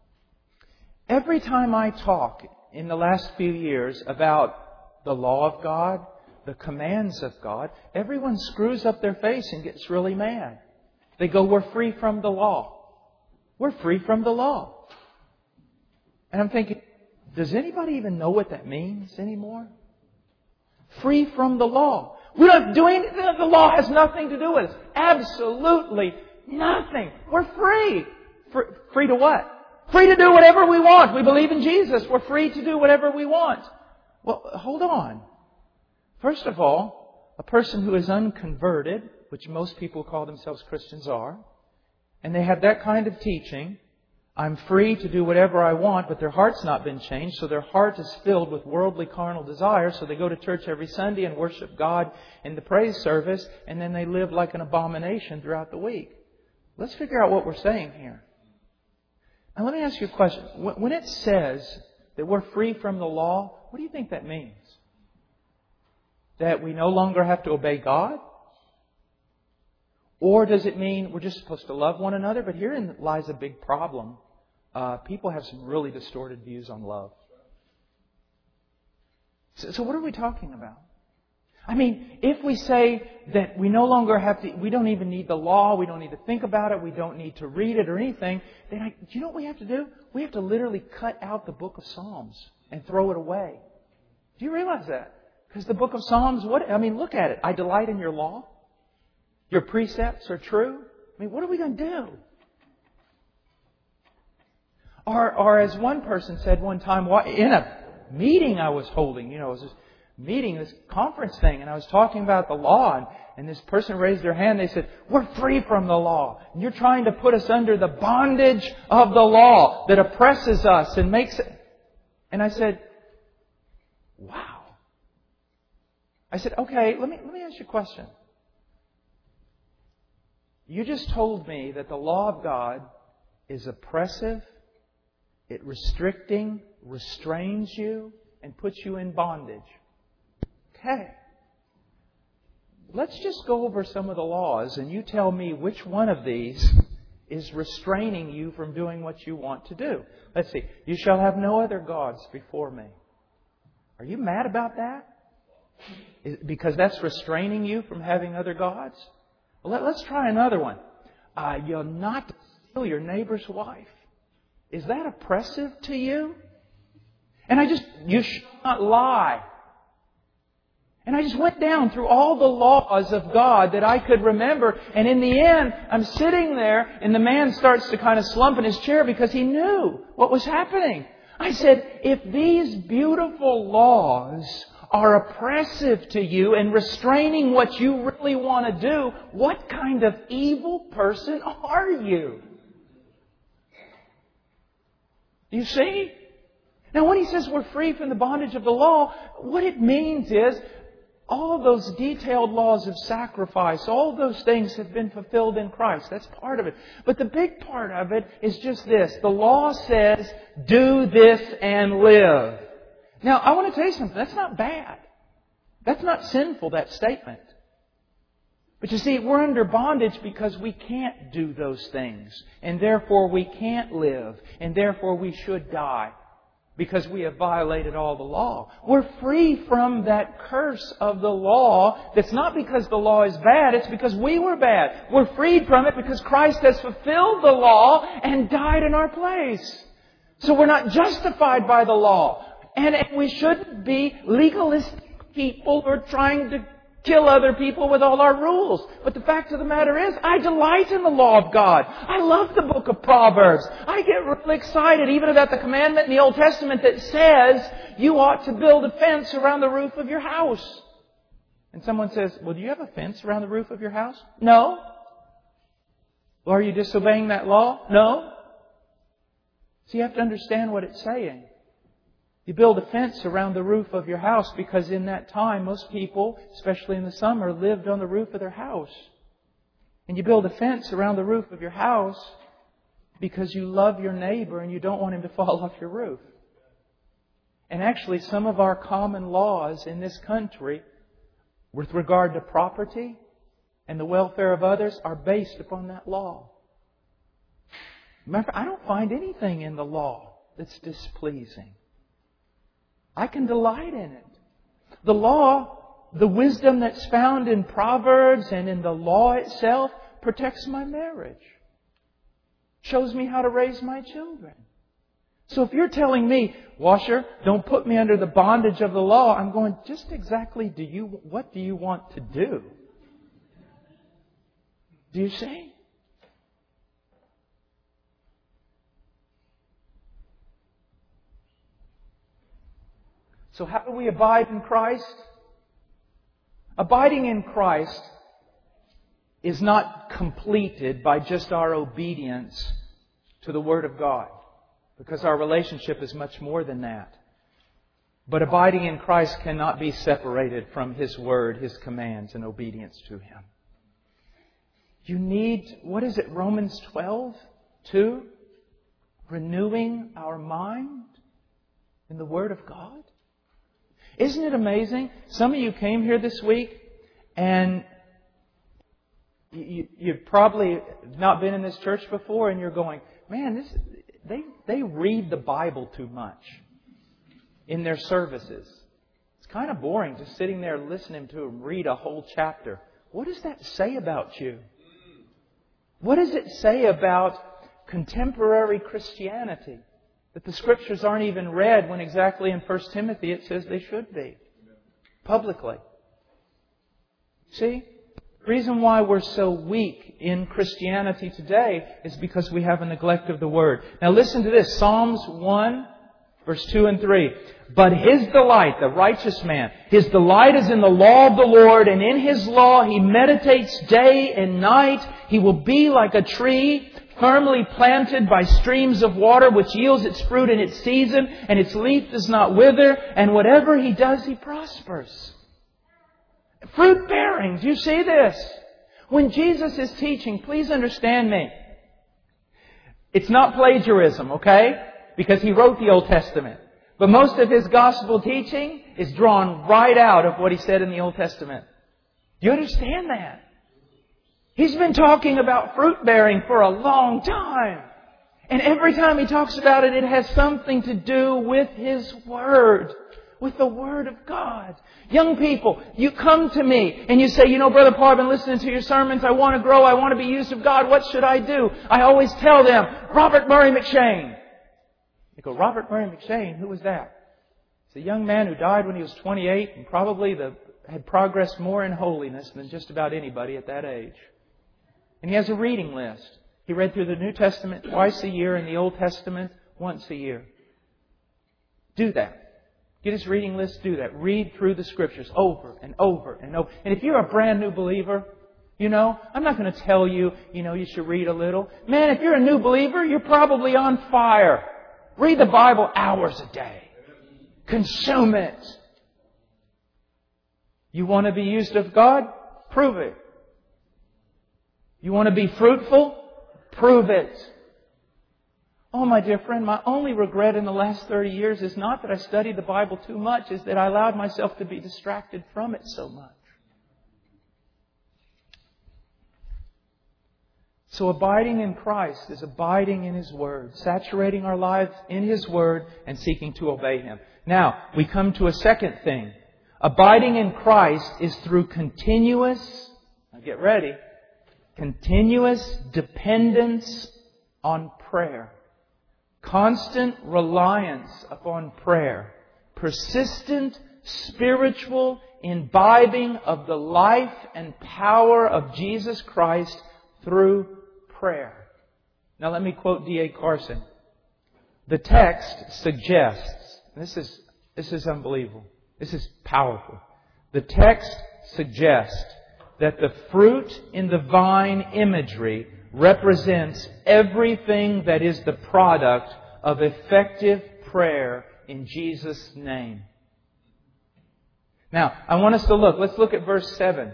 every time I talk in the last few years about the law of God, the commands of God, everyone screws up their face and gets really mad. They go, we're free from the law. We're free from the law. And I'm thinking, does anybody even know what that means anymore? Free from the law. We don't have to do anything. The law has nothing to do with us. Absolutely nothing. We're free. Free to what? Free to do whatever we want. We believe in Jesus. We're free to do whatever we want. Well, hold on. First of all, a person who is unconverted, which most people call themselves Christians are, and they have that kind of teaching, I'm free to do whatever I want, but their heart's not been changed, so their heart is filled with worldly carnal desires, so they go to church every Sunday and worship God in the praise service, and then they live like an abomination throughout the week. Let's figure out what we're saying here. Now let me ask you a question. When it says that we're free from the law, what do you think that means? That we no longer have to obey God? Or does it mean we're just supposed to love one another? But herein lies a big problem. People have some really distorted views on love. So what are we talking about? I mean, if we say that we no longer have to, we don't even need the law, we don't need to think about it, we don't need to read it or anything, then do you know what we have to do? We have to literally cut out the book of Psalms and throw it away. Do you realize that? Because the book of Psalms, look at it. I delight in your law. Your precepts are true. I mean, what are we going to do? Or as one person said one time, in a meeting I was holding, it was this conference thing, and I was talking about the law, and this person raised their hand. They said, we're free from the law. And you're trying to put us under the bondage of the law that oppresses us and makes it. And I said, wow. I said, okay, let me ask you a question. You just told me that the law of God is oppressive, it restrains you, and puts you in bondage. Okay. Let's just go over some of the laws and you tell me which one of these is restraining you from doing what you want to do. Let's see. You shall have no other gods before me. Are you mad about that? Because that's restraining you from having other gods? Well, let's try another one. You're not to steal your neighbor's wife. Is that oppressive to you? And you shall not lie. And I just went down through all the laws of God that I could remember. And in the end, I'm sitting there and the man starts to kind of slump in his chair because he knew what was happening. I said, if these beautiful laws are oppressive to you and restraining what you really want to do, what kind of evil person are you? You see? Now when he says we're free from the bondage of the law, what it means is all of those detailed laws of sacrifice, all those things have been fulfilled in Christ. That's part of it. But the big part of it is just this. The law says, do this and live. Now, I want to tell you something. That's not bad. That's not sinful, that statement. But you see, we're under bondage because we can't do those things. And therefore we can't live. And therefore we should die. because we have violated all the law. We're free from that curse of the law. That's not because the law is bad, it's because we were bad. We're freed from it because Christ has fulfilled the law and died in our place. So we're not justified by the law. And we shouldn't be legalistic people who are trying to kill other people with all our rules. But the fact of the matter is, I delight in the law of God. I love the book of Proverbs. I get really excited even about the commandment in the Old Testament that says you ought to build a fence around the roof of your house. And someone says, well, do you have a fence around the roof of your house? No. Well, are you disobeying that law? No. So you have to understand what it's saying. You build a fence around the roof of your house because in that time, most people, especially in the summer, lived on the roof of their house. And you build a fence around the roof of your house because you love your neighbor and you don't want him to fall off your roof. And actually, some of our common laws in this country with regard to property and the welfare of others are based upon that law. Remember, I don't find anything in the law that's displeasing. I can delight in it. The law, the wisdom that's found in Proverbs and in the law itself protects my marriage. Shows me how to raise my children. So if you're telling me, Washer, don't put me under the bondage of the law, I'm going, just exactly what do you want to do? Do you see? So how do we abide in Christ? Abiding in Christ is not completed by just our obedience to the Word of God, because our relationship is much more than that. But abiding in Christ cannot be separated from His Word, His commands, and obedience to Him. You need, what is it, Romans 12:2? Renewing our mind in the Word of God. Isn't it amazing? Some of you came here this week and you've probably not been in this church before and you're going, man, they read the Bible too much in their services. It's kind of boring just sitting there listening to them read a whole chapter. What does that say about you? What does it say about contemporary Christianity? That the Scriptures aren't even read when exactly in 1 Timothy it says they should be. Publicly. See? The reason why we're so weak in Christianity today is because we have a neglect of the Word. Now listen to this. Psalms 1, verse 2 and 3. But his delight, the righteous man, his delight is in the law of the Lord, and in His law he meditates day and night. He will be like a tree firmly planted by streams of water, which yields its fruit in its season, and its leaf does not wither, and whatever he does, he prospers. Fruit bearing, do you see this? When Jesus is teaching, please understand me. It's not plagiarism, okay? Because He wrote the Old Testament. But most of His gospel teaching is drawn right out of what He said in the Old Testament. Do you understand that? He's been talking about fruit bearing for a long time. And every time He talks about it, it has something to do with His Word. With the Word of God. Young people, you come to me and you say, you know, Brother Paul, I've been listening to your sermons. I want to grow. I want to be used of God. What should I do? I always tell them, Robert Murray M'Cheyne. They go, Robert Murray M'Cheyne? Who was that? It's a young man who died when he was 28 and probably had progressed more in holiness than just about anybody at that age. And he has a reading list. He read through the New Testament twice a year and the Old Testament once a year. Do that. Get his reading list, do that. Read through the Scriptures over and over and over. And if you're a brand new believer, you know, I'm not going to tell you, you should read a little. Man, if you're a new believer, you're probably on fire. Read the Bible hours a day. Consume it. You want to be used of God? Prove it. You want to be fruitful? Prove it. Oh, my dear friend, my only regret in the last 30 years is not that I studied the Bible too much, is that I allowed myself to be distracted from it so much. So abiding in Christ is abiding in His Word, saturating our lives in His Word and seeking to obey Him. Now, we come to a second thing. Abiding in Christ is through continuous, now get ready, continuous dependence on prayer. Constant reliance upon prayer. Persistent spiritual imbibing of the life and power of Jesus Christ through prayer. Now let me quote D.A. Carson. The text suggests, this is unbelievable. This is powerful. The text suggests that the fruit in the vine imagery represents everything that is the product of effective prayer in Jesus' name. Now, I want us to look. Let's look at verse 7.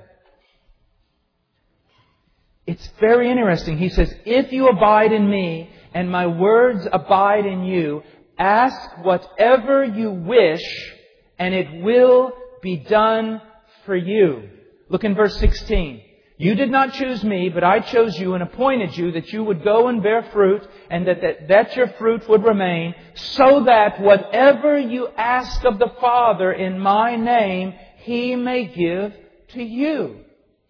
It's very interesting. He says, "If you abide in me and my words abide in you, ask whatever you wish and it will be done for you." Look in verse 16. "You did not choose me, but I chose you and appointed you that you would go and bear fruit and that your fruit would remain, so that whatever you ask of the Father in my name, He may give to you."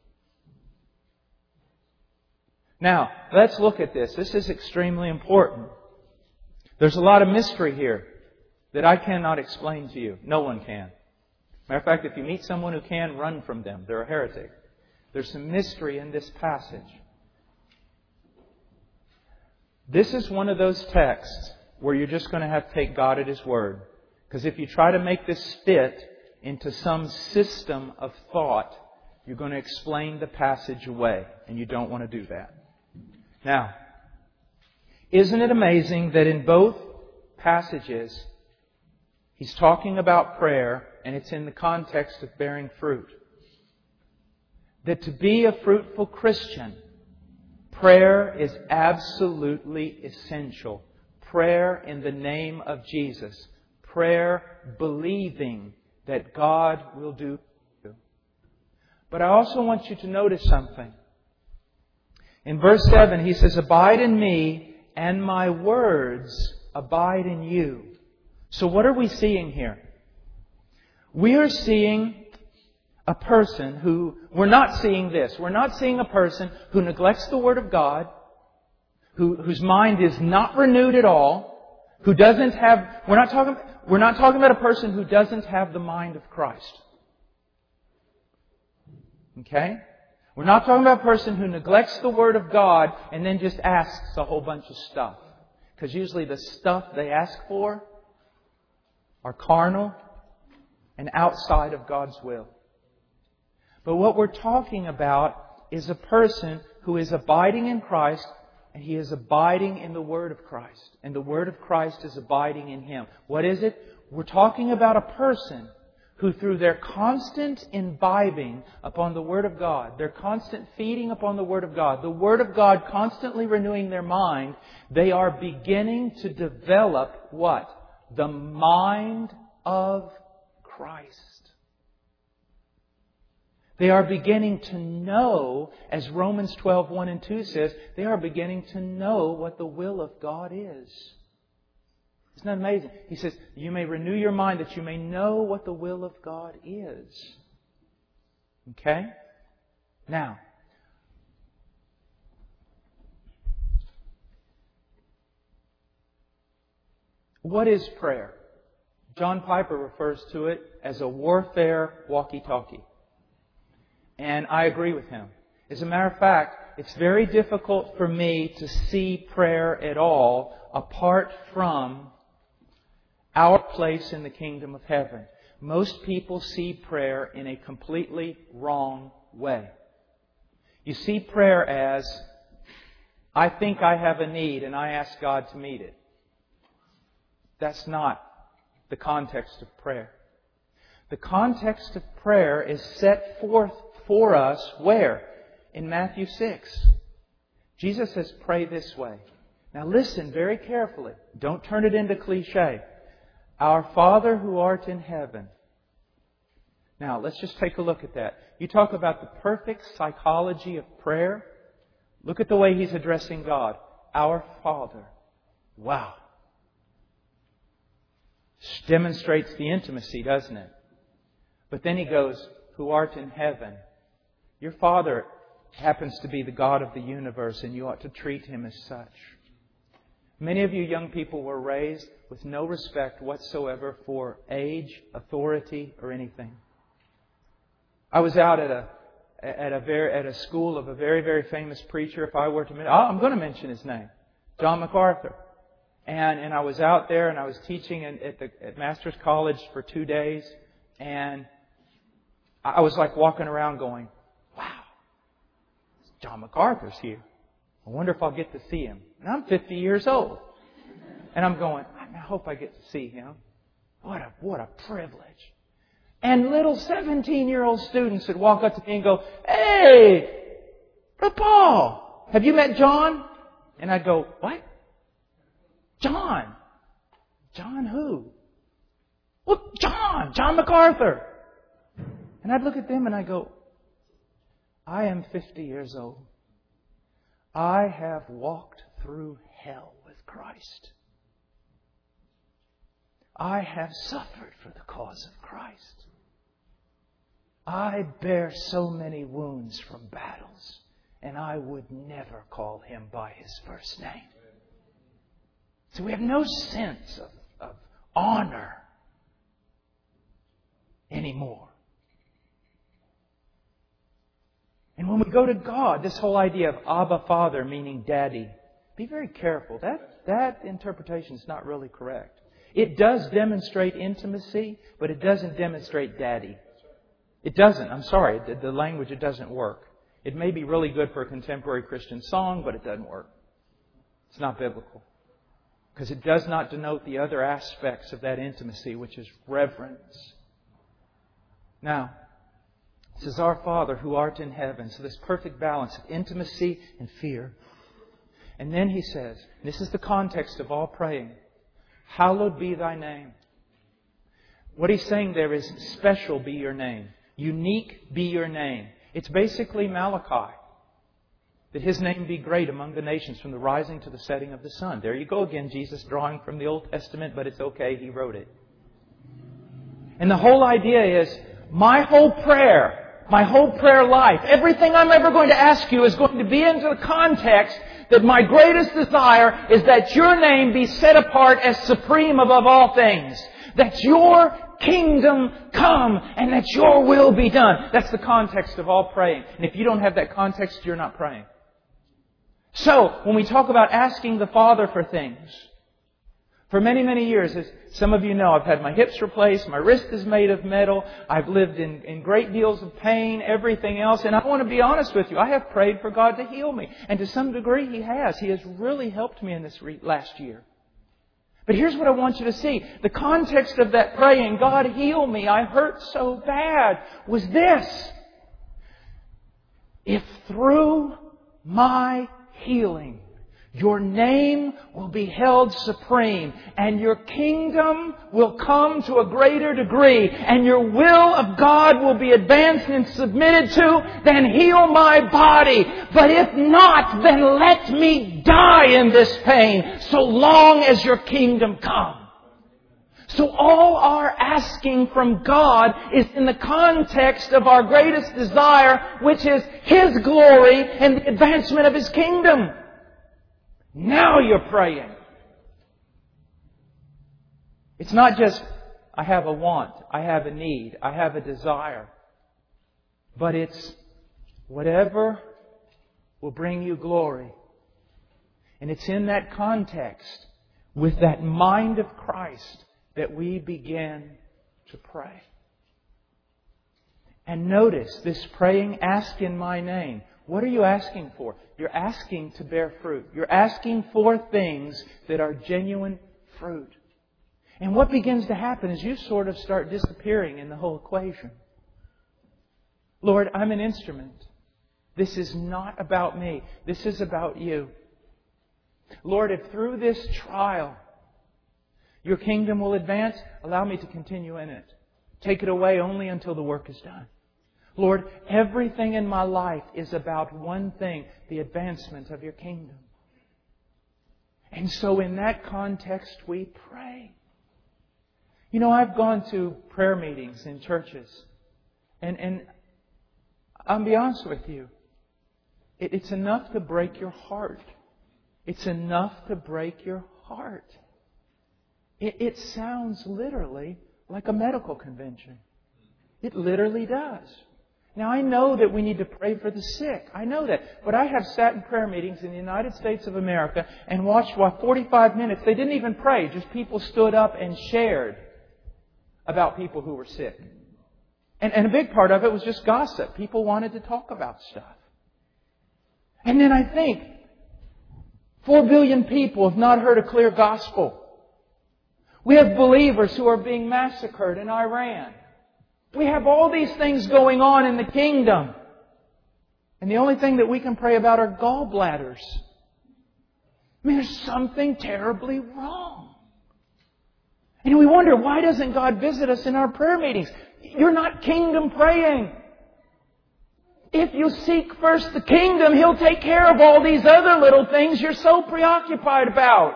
Now, let's look at this. This is extremely important. There's a lot of mystery here that I cannot explain to you. No one can. Matter of fact, if you meet someone who can, run from them. They're a heretic. There's some mystery in this passage. This is one of those texts where you're just going to have to take God at His word. Because if you try to make this fit into some system of thought, you're going to explain the passage away. And you don't want to do that. Now, isn't it amazing that in both passages, he's talking about prayer and it's in the context of bearing fruit? That to be a fruitful Christian, prayer is absolutely essential. Prayer in the name of Jesus. Prayer believing that God will do. But I also want you to notice something. In verse 7, he says, "Abide in me, and my words abide in you." So what are we seeing here? We are seeing a person who, we're not seeing this. We're not seeing a person who neglects the Word of God, whose mind is not renewed at all, who doesn't have, we're not talking about a person who doesn't have the mind of Christ. Okay? We're not talking about a person who neglects the Word of God and then just asks a whole bunch of stuff. Because usually the stuff they ask for are carnal and outside of God's will. But what we're talking about is a person who is abiding in Christ and he is abiding in the Word of Christ. And the Word of Christ is abiding in him. What is it? We're talking about a person who through their constant imbibing upon the Word of God, their constant feeding upon the Word of God, the Word of God constantly renewing their mind, they are beginning to develop what? The mind of Christ. They are beginning to know, as Romans 12:1 and 2 says, they are beginning to know what the will of God is. Isn't that amazing? He says, you may renew your mind that you may know what the will of God is. Okay? Now, what is prayer? John Piper refers to it as a warfare walkie-talkie. And I agree with him. As a matter of fact, it's very difficult for me to see prayer at all apart from our place in the kingdom of heaven. Most people see prayer in a completely wrong way. You see prayer as, I think I have a need and I ask God to meet it. That's not the context of prayer. The context of prayer is set forth for us where? In Matthew 6. Jesus says, pray this way. Now listen very carefully. Don't turn it into cliche. Our Father who art in heaven. Now let's just take a look at that. You talk about the perfect psychology of prayer. Look at the way He's addressing God. Our Father. Wow. Demonstrates the intimacy, doesn't it? But then He goes, who art in heaven. Your Father happens to be the God of the universe, and you ought to treat Him as such. Many of you young people were raised with no respect whatsoever for age, authority, or anything. I was out at a school of a very, very famous preacher. If I were to mention, I'm going to mention his name, John MacArthur. And I was out there and I was teaching at Master's College for 2 days, and I was like walking around going, wow, John MacArthur's here. I wonder if I'll get to see him. And I'm 50 years old. And I'm going, I hope I get to see him. What a privilege. And little 17-year-old students would walk up to me and go, hey, Brother Paul, have you met John? And I'd go, what? John. John who? Well, John MacArthur. And I'd look at them and I'd go, I am 50 years old. I have walked through hell with Christ. I have suffered for the cause of Christ. I bear so many wounds from battles, and I would never call Him by His first name. So we have no sense of honor anymore. And when we go to God, this whole idea of Abba Father, meaning Daddy, be very careful. That interpretation is not really correct. It does demonstrate intimacy, but it doesn't demonstrate Daddy. It doesn't. I'm sorry. The language, it doesn't work. It may be really good for a contemporary Christian song, but it doesn't work. It's not biblical. Because it does not denote the other aspects of that intimacy, which is reverence. Now, this is our Father who art in heaven. So this perfect balance of intimacy and fear. And then He says, this is the context of all praying, hallowed be Thy name. What He's saying there is, special be Your name. Unique be Your name. It's basically Malachi. That His name be great among the nations from the rising to the setting of the sun. There you go again, Jesus drawing from the Old Testament, but it's okay, He wrote it. And the whole idea is, my whole prayer life, everything I'm ever going to ask You is going to be into the context that my greatest desire is that Your name be set apart as supreme above all things. That Your kingdom come and that Your will be done. That's the context of all praying. And if you don't have that context, you're not praying. So, when we talk about asking the Father for things, for many, many years, as some of you know, I've had my hips replaced, my wrist is made of metal, I've lived in great deals of pain, everything else, and I want to be honest with you, I have prayed for God to heal me. And to some degree He has. He has really helped me in this last year. But here's what I want you to see. The context of that praying, God heal me, I hurt so bad, was this. If through my healing, Your name will be held supreme, and Your kingdom will come to a greater degree, and Your will of God will be advanced and submitted to, then heal my body. But if not, then let me die in this pain, so long as Your kingdom come. So all our asking from God is in the context of our greatest desire, which is His glory and the advancement of His kingdom. Now you're praying. It's not just, I have a want, I have a need, I have a desire. But it's whatever will bring You glory. And it's in that context, with that mind of Christ, that we begin to pray. And notice this praying, ask in My name. What are you asking for? You're asking to bear fruit. You're asking for things that are genuine fruit. And what begins to happen is you sort of start disappearing in the whole equation. Lord, I'm an instrument. This is not about me. This is about You. Lord, if through this trial Your kingdom will advance, allow me to continue in it. Take it away only until the work is done. Lord, everything in my life is about one thing, the advancement of Your kingdom. And so in that context, we pray. You know, I've gone to prayer meetings in churches, and I'll be honest with you, it's enough to break your heart. It's enough to break your heart. It sounds literally like a medical convention. It literally does. Now, I know that we need to pray for the sick. I know that. But I have sat in prayer meetings in the United States of America and watched 45 minutes. They didn't even pray. Just people stood up and shared about people who were sick. And a big part of it was just gossip. People wanted to talk about stuff. And then I think, 4 billion people have not heard a clear gospel. We have believers who are being massacred in Iran. We have all these things going on in the kingdom. And the only thing that we can pray about are gallbladders. I mean, there's something terribly wrong. And we wonder, why doesn't God visit us in our prayer meetings? You're not kingdom praying. If you seek first the kingdom, He'll take care of all these other little things you're so preoccupied about.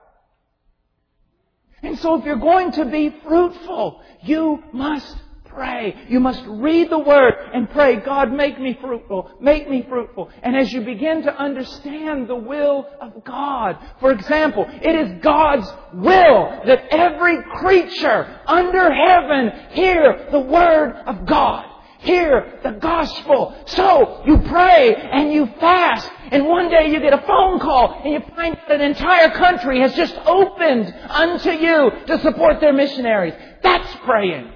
And so if you're going to be fruitful, you must pray. You must read the Word and pray, God, make me fruitful. Make me fruitful. And as you begin to understand the will of God, for example, it is God's will that every creature under heaven hear the Word of God. Hear the gospel. So you pray and you fast, and one day you get a phone call and you find that an entire country has just opened unto you to support their missionaries. That's praying.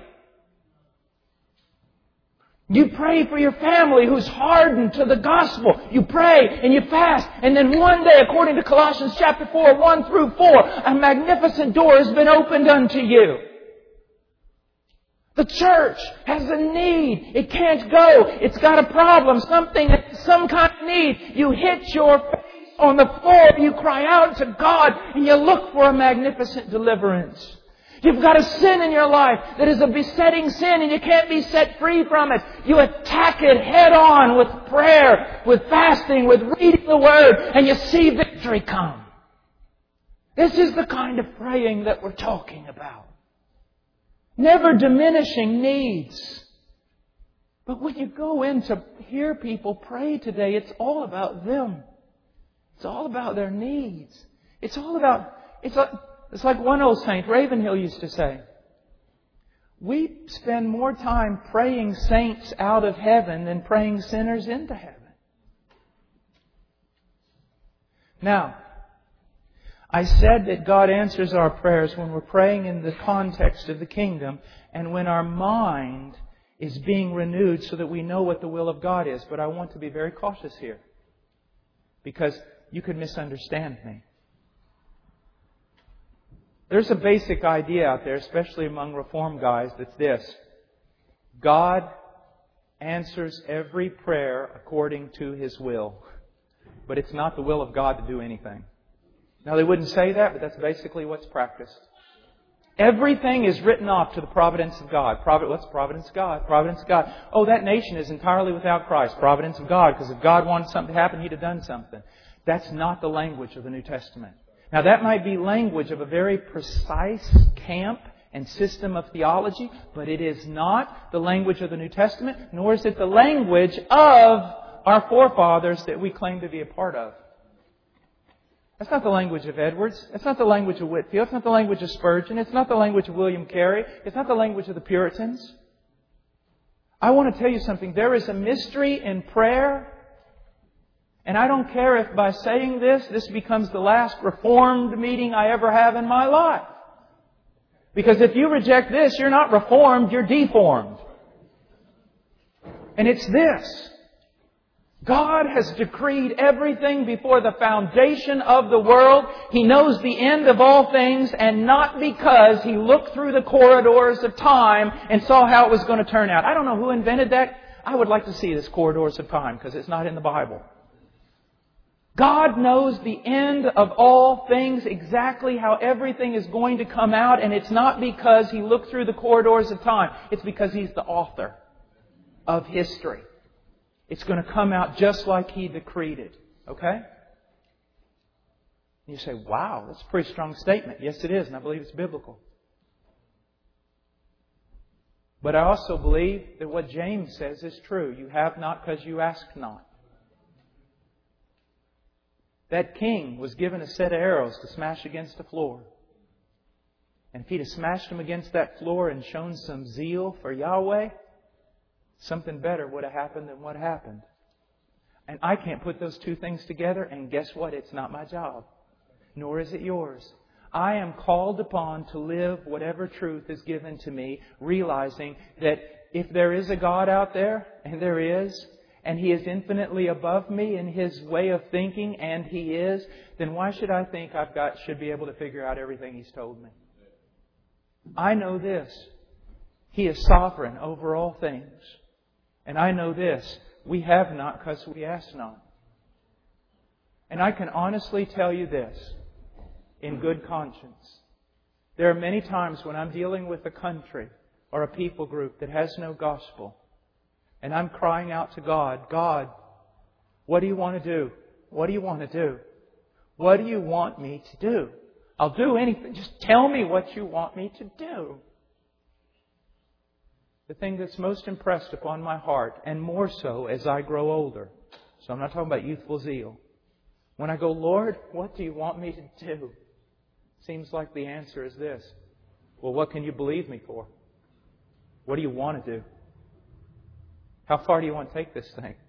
You pray for your family who's hardened to the gospel. You pray and you fast, and then one day, according to Colossians chapter 4, 1 through 4, a magnificent door has been opened unto you. The church has a need. It can't go. It's got a problem. Some kind of need. You hit your face on the floor. You cry out to God and you look for a magnificent deliverance. You've got a sin in your life that is a besetting sin and you can't be set free from it. You attack it head on with prayer, with fasting, with reading the Word, and you see victory come. This is the kind of praying that we're talking about. Never diminishing needs. But when you go in to hear people pray today, it's all about them. It's all about their needs. It's like one old saint, Ravenhill, used to say, we spend more time praying saints out of heaven than praying sinners into heaven. Now, I said that God answers our prayers when we're praying in the context of the kingdom and when our mind is being renewed so that we know what the will of God is. But I want to be very cautious here because you could misunderstand me. There's a basic idea out there, especially among Reform guys, that's this. God answers every prayer according to His will. But it's not the will of God to do anything. Now, they wouldn't say that, but that's basically what's practiced. Everything is written off to the providence of God. What's providence of God? Providence of God. Oh, that nation is entirely without Christ. Providence of God. Because if God wanted something to happen, He'd have done something. That's not the language of the New Testament. Now, that might be language of a very precise camp and system of theology, but it is not the language of the New Testament, nor is it the language of our forefathers that we claim to be a part of. That's not the language of Edwards. It's not the language of Whitefield. It's not the language of Spurgeon. It's not the language of William Carey. It's not the language of the Puritans. I want to tell you something. There is a mystery in prayer. And I don't care if by saying this becomes the last Reformed meeting I ever have in my life. Because if you reject this, you're not Reformed, you're deformed. And it's this. God has decreed everything before the foundation of the world. He knows the end of all things, and not because He looked through the corridors of time and saw how it was going to turn out. I don't know who invented that. I would like to see this corridors of time because it's not in the Bible. God knows the end of all things, exactly how everything is going to come out, and it's not because He looked through the corridors of time. It's because He's the author of history. It's going to come out just like He decreed it. Okay? You say, wow, that's a pretty strong statement. Yes, it is, and I believe it's biblical. But I also believe that what James says is true. You have not because you ask not. That king was given a set of arrows to smash against the floor. And if he'd have smashed them against that floor and shown some zeal for Yahweh, something better would have happened than what happened. And I can't put those two things together, and guess what? It's not my job. Nor is it yours. I am called upon to live whatever truth is given to me, realizing that if there is a God out there, and there is, and He is infinitely above me in His way of thinking, and He is, then why should I think should be able to figure out everything He's told me? I know this. He is sovereign over all things. And I know this. We have not because we ask not. And I can honestly tell you this, in good conscience. There are many times when I'm dealing with a country or a people group that has no gospel, and I'm crying out to God, God, what do you want to do? What do you want to do? What do you want me to do? I'll do anything. Just tell me what you want me to do. The thing that's most impressed upon my heart, and more so as I grow older, so I'm not talking about youthful zeal. When I go, Lord, what do you want me to do? Seems like the answer is this. Well, what can you believe me for? What do you want to do? How far do you want to take this thing?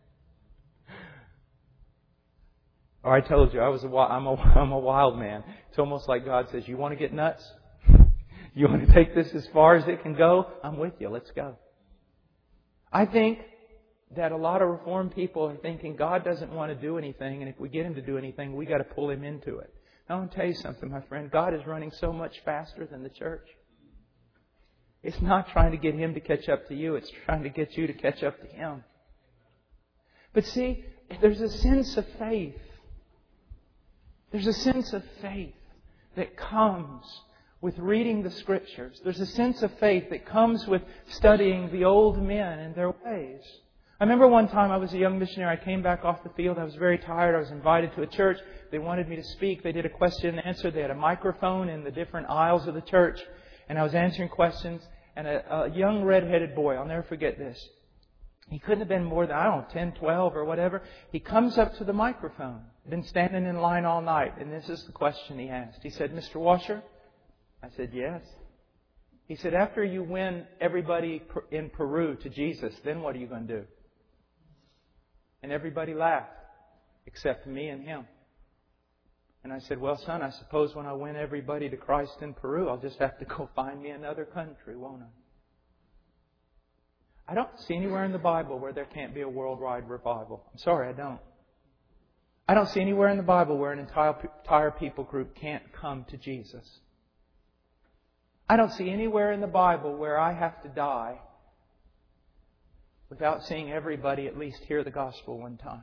Or I told you, I'm a wild man. It's almost like God says, you want to get nuts? You want to take this as far as it can go? I'm with you. Let's go. I think that a lot of Reformed people are thinking God doesn't want to do anything, and if we get Him to do anything, we got to pull Him into it. I want to tell you something, my friend. God is running so much faster than the church. It's not trying to get Him to catch up to you. It's trying to get you to catch up to Him. But see, there's a sense of faith. There's a sense of faith that comes with reading the Scriptures. There's a sense of faith that comes with studying the old men and their ways. I remember one time I was a young missionary. I came back off the field. I was very tired. I was invited to a church. They wanted me to speak. They did a question and answer. They had a microphone in the different aisles of the church. And I was answering questions. And a young red-headed boy, I'll never forget this. He couldn't have been more than, 10, 12 or whatever. He comes up to the microphone. Been standing in line all night. And this is the question he asked. He said, Mr. Washer? I said, yes. He said, after you win everybody in Peru to Jesus, then what are you going to do? And everybody laughed, except me and him. And I said, well, son, I suppose when I win everybody to Christ in Peru, I'll just have to go find me another country, won't I? I don't see anywhere in the Bible where there can't be a worldwide revival. I'm sorry, I don't. I don't see anywhere in the Bible where an entire people group can't come to Jesus. I don't see anywhere in the Bible where I have to die without seeing everybody at least hear the gospel one time.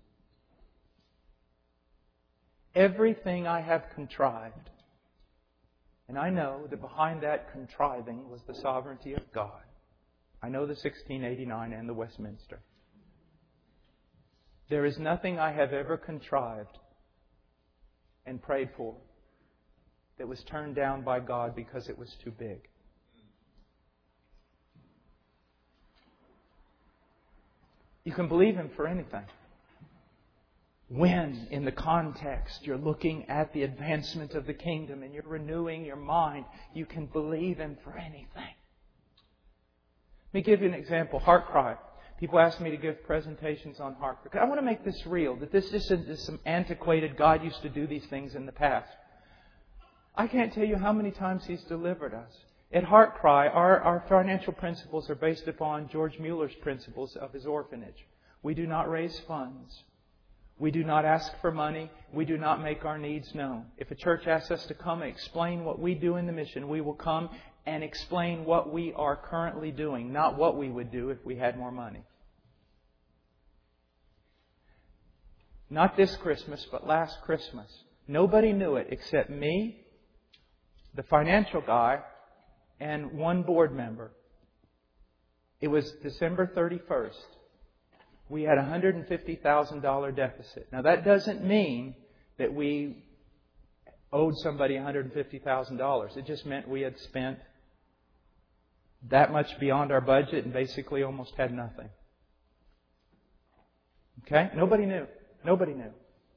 Everything I have contrived, and I know that behind that contriving was the sovereignty of God. I know the 1689 and the Westminster. There is nothing I have ever contrived and prayed for that was turned down by God because it was too big. You can believe Him for anything. When, in the context, you're looking at the advancement of the kingdom and you're renewing your mind, you can believe Him for anything. Let me give you an example. Heart Cry. People ask me to give presentations on Heart Cry. I want to make this real, that this isn't some antiquated, God used to do these things in the past. I can't tell you how many times He's delivered us. At Heart Cry, our financial principles are based upon George Mueller's principles of his orphanage. We do not raise funds. We do not ask for money. We do not make our needs known. If a church asks us to come and explain what we do in the mission, we will come and explain what we are currently doing, not what we would do if we had more money. Not this Christmas, but last Christmas. Nobody knew it except me, the financial guy, and one board member. It was December 31st. We had a $150,000 deficit. Now that doesn't mean that we owed somebody $150,000. It just meant we had spent that much beyond our budget and basically almost had nothing. Okay? Nobody knew. Nobody knew.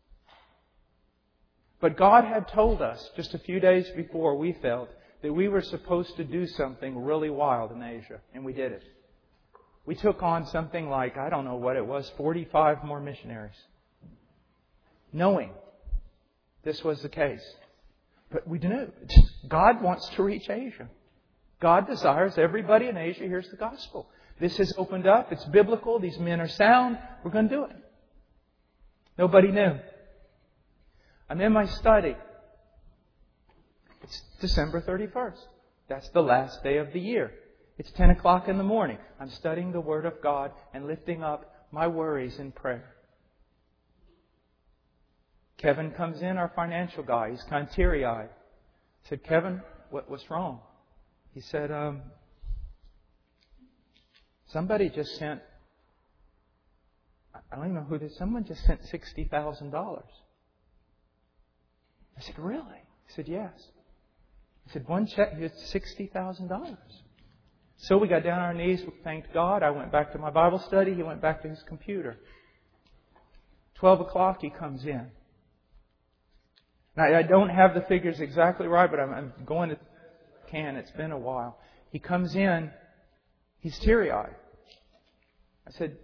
But God had told us just a few days before we felt that we were supposed to do something really wild in Asia. And we did it. We took on something like, I don't know what it was, 45 more missionaries. Knowing this was the case. But we knew. God wants to reach Asia. God desires everybody in Asia hears the gospel. This has opened up. It's biblical. These men are sound. We're going to do it. Nobody knew. I'm in my study. It's December 31st. That's the last day of the year. It's 10 o'clock in the morning. I'm studying the Word of God and lifting up my worries in prayer. Kevin comes in, our financial guy. He's kind of teary-eyed. I said, Kevin, what's wrong? He said, somebody just sent, I don't even know who this, someone just sent $60,000. I said, really? He said, yes. I said, one check, it's $60,000. So we got down on our knees, we thanked God. I went back to my Bible study. He went back to his computer. 12 o'clock, he comes in. Now, I don't have the figures exactly right, but I'm going to can. It's been a while. He comes in. He's teary-eyed. I said,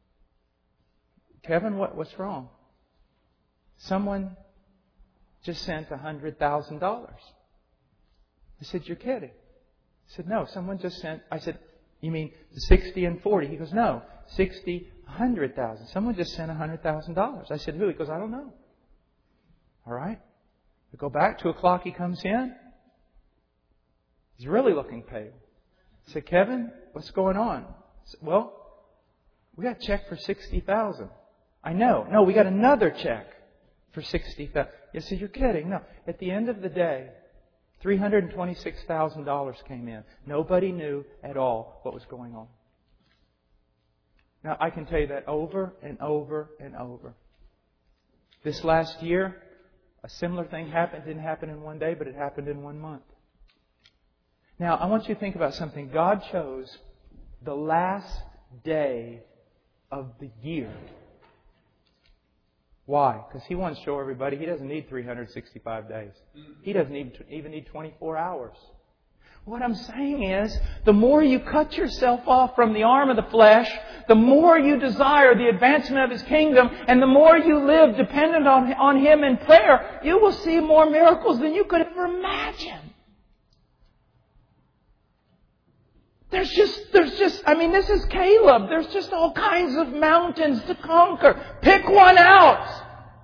Kevin, what's wrong? Someone just sent $100,000. I said, you're kidding. He said, no, someone just sent. I said, you mean the 60 and 40? He goes, no, 60, 100,000. Someone just sent $100,000. I said, who? He goes, I don't know. All right. We go back. 2 o'clock, he comes in. He's really looking pale. I said, Kevin, what's going on? I said, well, we got a check for $60,000. I know. No, we got another check for $60,000. I said, you're kidding. No. At the end of the day, $326,000 came in. Nobody knew at all what was going on. Now, I can tell you that over and over and over. This last year, a similar thing happened. It didn't happen in one day, but it happened in 1 month. Now, I want you to think about something. God chose the last day of the year. Why? Because He wants to show everybody He doesn't need 365 days. He doesn't even need 24 hours. What I'm saying is, the more you cut yourself off from the arm of the flesh, the more you desire the advancement of His kingdom, and the more you live dependent on Him in prayer, you will see more miracles than you could ever imagine. There's just, this is Caleb. There's just all kinds of mountains to conquer. Pick one out.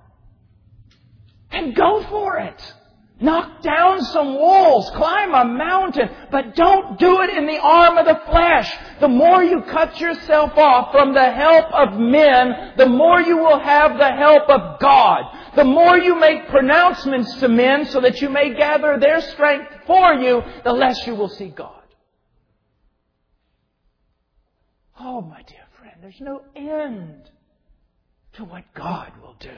And go for it. Knock down some walls. Climb a mountain. But don't do it in the arm of the flesh. The more you cut yourself off from the help of men, the more you will have the help of God. The more you make pronouncements to men so that you may gather their strength for you, the less you will see God. Oh, my dear friend, there's no end to what God will do.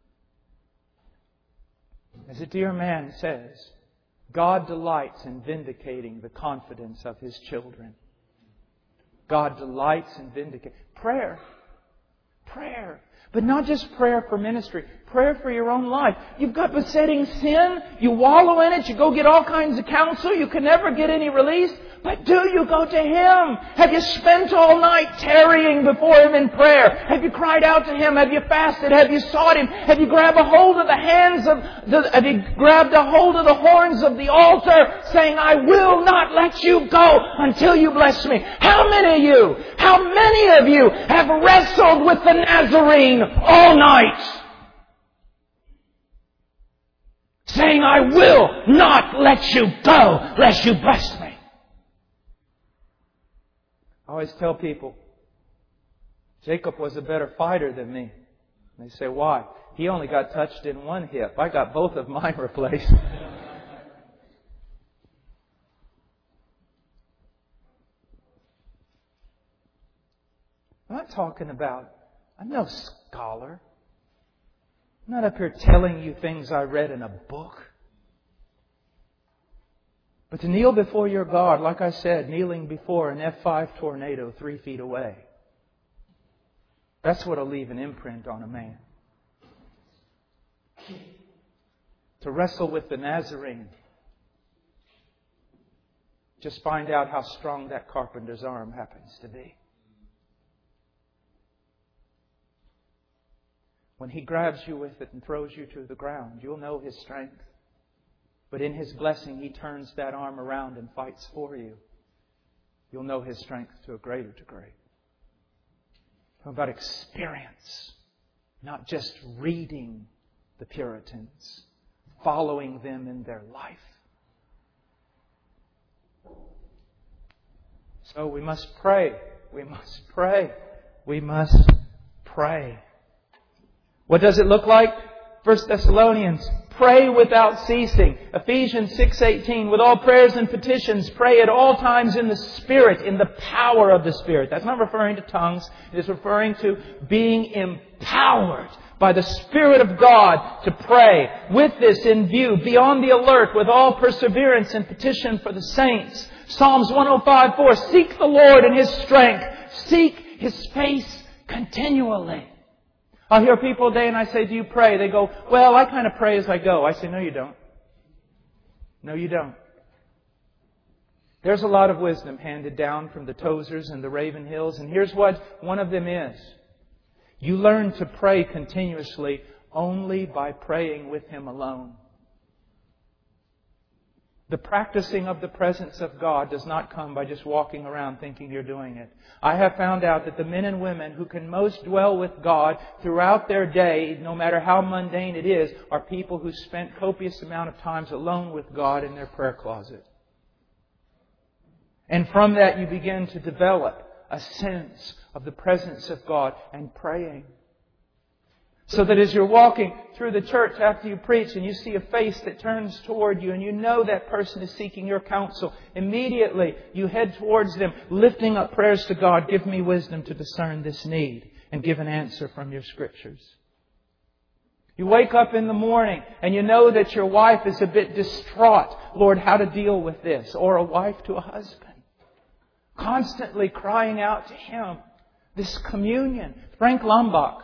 As a dear man says, God delights in vindicating the confidence of His children. God delights in vindicating. Prayer. But not just prayer for ministry. Prayer for your own life. You've got besetting sin. You wallow in it. You go get all kinds of counsel. You can never get any release. But do you go to Him? Have you spent all night tarrying before Him in prayer? Have you cried out to Him? Have you fasted? Have you sought Him? Have you grabbed a hold of have you grabbed a hold of the horns of the altar, saying, I will not let you go until you bless me? How many of you have wrestled with the Nazarene all night? Saying, I will not let you go lest you bless me. I always tell people, Jacob was a better fighter than me. And they say, why? He only got touched in one hip. I got both of mine replaced. I'm not talking about, I'm no scholar. I'm not up here telling you things I read in a book. But to kneel before your God, like I said, kneeling before an F5 tornado 3 feet away, that's what'll leave an imprint on a man. To wrestle with the Nazarene, just find out how strong that carpenter's arm happens to be. When He grabs you with it and throws you to the ground, you'll know His strength. But in His blessing, He turns that arm around and fights for you. You'll know His strength to a greater degree. Talk about experience, not just reading the Puritans, following them in their life. So we must pray. We must pray. We must pray. What does it look like? 1 Thessalonians, pray without ceasing. Ephesians 6:18, with all prayers and petitions, pray at all times in the Spirit, in the power of the Spirit. That's not referring to tongues. It is referring to being empowered by the Spirit of God to pray. With this in view, be on the alert with all perseverance and petition for the saints. Psalms 105:4, seek the Lord in His strength. Seek His face continually. I'll hear people today and I say, do you pray? They go, well, I kind of pray as I go. I say, no, you don't. No, you don't. There's a lot of wisdom handed down from the Tozers and the Raven Hills. And here's what one of them is. You learn to pray continuously only by praying with Him alone. The practicing of the presence of God does not come by just walking around thinking you're doing it. I have found out that the men and women who can most dwell with God throughout their day, no matter how mundane it is, are people who spent copious amount of times alone with God in their prayer closet. And from that you begin to develop a sense of the presence of God and praying. So that as you're walking through the church after you preach and you see a face that turns toward you and you know that person is seeking your counsel, immediately you head towards them, lifting up prayers to God. Give me wisdom to discern this need and give an answer from your Scriptures. You wake up in the morning and you know that your wife is a bit distraught. Lord, how to deal with this? Or a wife to a husband. Constantly crying out to Him. This communion. Frank Lombach.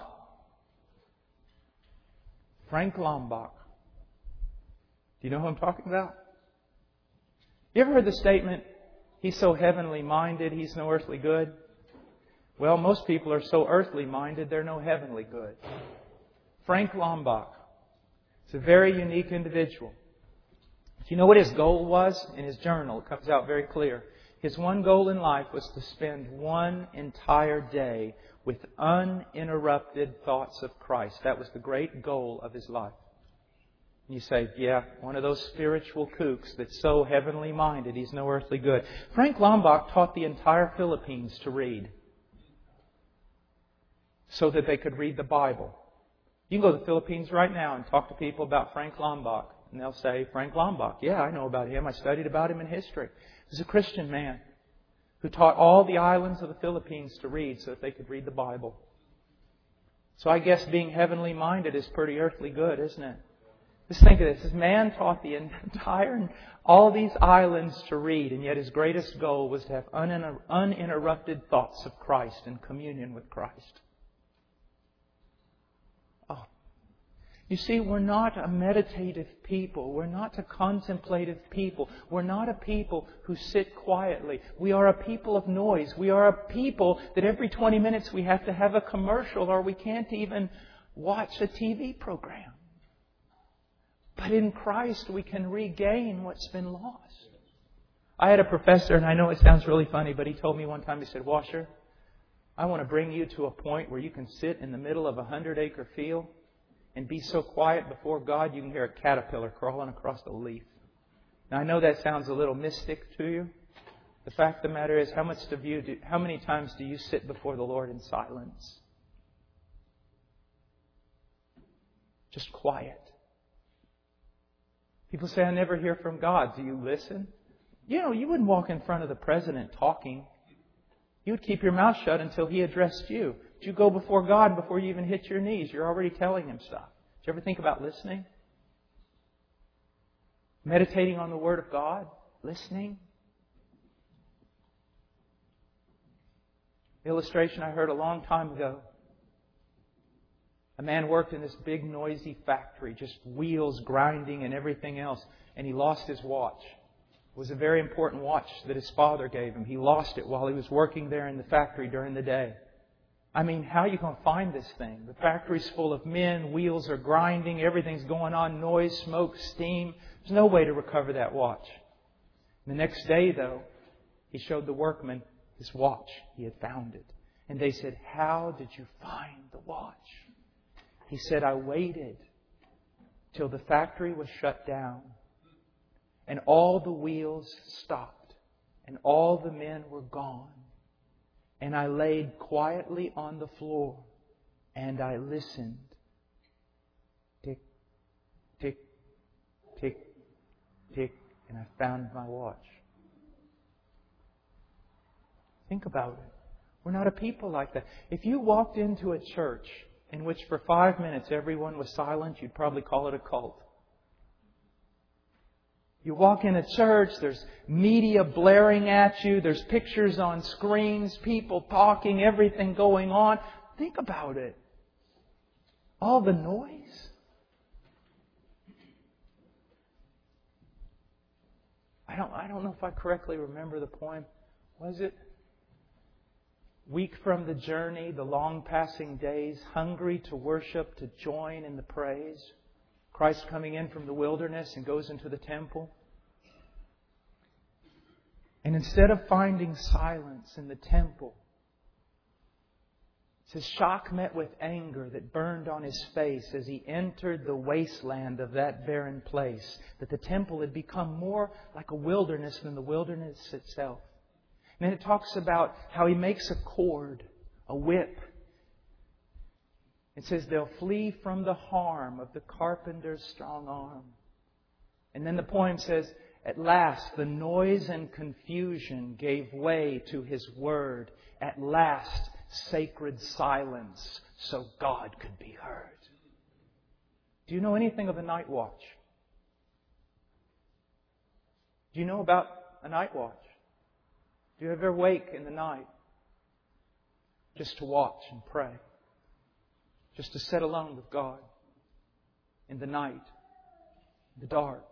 Do you know who I'm talking about? You ever heard the statement, he's so heavenly minded, he's no earthly good? Well, most people are so earthly minded, they're no heavenly good. Frank Lombach is a very unique individual. Do you know what his goal was? In his journal, it comes out very clear. His one goal in life was to spend one entire day with uninterrupted thoughts of Christ. That was the great goal of his life. And you say, yeah, one of those spiritual kooks that's so heavenly minded, he's no earthly good. Frank Lombach taught the entire Philippines to read so that they could read the Bible. You can go to the Philippines right now and talk to people about Frank Lombach. And they'll say, Frank Lombach, yeah, I know about him. I studied about him in history. He was a Christian man who taught all the islands of the Philippines to read so that they could read the Bible. So I guess being heavenly minded is pretty earthly good, isn't it? Just think of this. This man taught the entire, all these islands to read, and yet his greatest goal was to have uninterrupted thoughts of Christ and communion with Christ. Oh. You see, we're not a meditative people. We're not a contemplative people. We're not a people who sit quietly. We are a people of noise. We are a people that every 20 minutes we have to have a commercial or we can't even watch a TV program. But in Christ we can regain what's been lost. I had a professor, and I know it sounds really funny, but he told me one time, he said, Washer, I want to bring you to a point where you can sit in the middle of a 100-acre field and be so quiet before God you can hear a caterpillar crawling across a leaf. Now I know that sounds a little mystic to you. The fact of the matter is, how many times do you sit before the Lord in silence? Just quiet. People say, I never hear from God. Do you listen? You know, you wouldn't walk in front of the president talking. You would keep your mouth shut until He addressed you. But you go before God before you even hit your knees. You're already telling Him stuff. Did you ever think about listening? Meditating on the Word of God? Listening? Illustration I heard a long time ago. A man worked in this big noisy factory, just wheels grinding and everything else, and he lost his watch. It was a very important watch that his father gave him. He lost it while he was working there in the factory during the day. I mean, how are you going to find this thing? The factory's full of men, wheels are grinding, everything's going on, noise, smoke, steam. There's no way to recover that watch. The next day, though, he showed the workmen his watch. He had found it. And they said, "How did you find the watch?" He said, "I waited till the factory was shut down and all the wheels stopped and all the men were gone. And I laid quietly on the floor and I listened. Tick, tick, tick, tick, and I found my watch." Think about it. We're not a people like that. If you walked into a church in which for 5 minutes everyone was silent, you'd probably call it a cult. You walk in a church, there's media blaring at you, there's pictures on screens, people talking, everything going on. Think about it. All the noise. I don't know if I correctly remember the poem. Was it? Weak from the journey, the long passing days, hungry to worship, to join in the praise. Christ coming in from the wilderness and goes into the temple. And instead of finding silence in the temple, it says shock met with anger that burned on His face as He entered the wasteland of that barren place, that the temple had become more like a wilderness than the wilderness itself. And then it talks about how He makes a cord, a whip. It says they'll flee from the harm of the carpenter's strong arm. And then the poem says, at last the noise and confusion gave way to His word. At last sacred silence so God could be heard. Do you know anything of a night watch? Do you know about a night watch? Do you ever wake in the night just to watch and pray? Just to sit alone with God in the night, in the dark?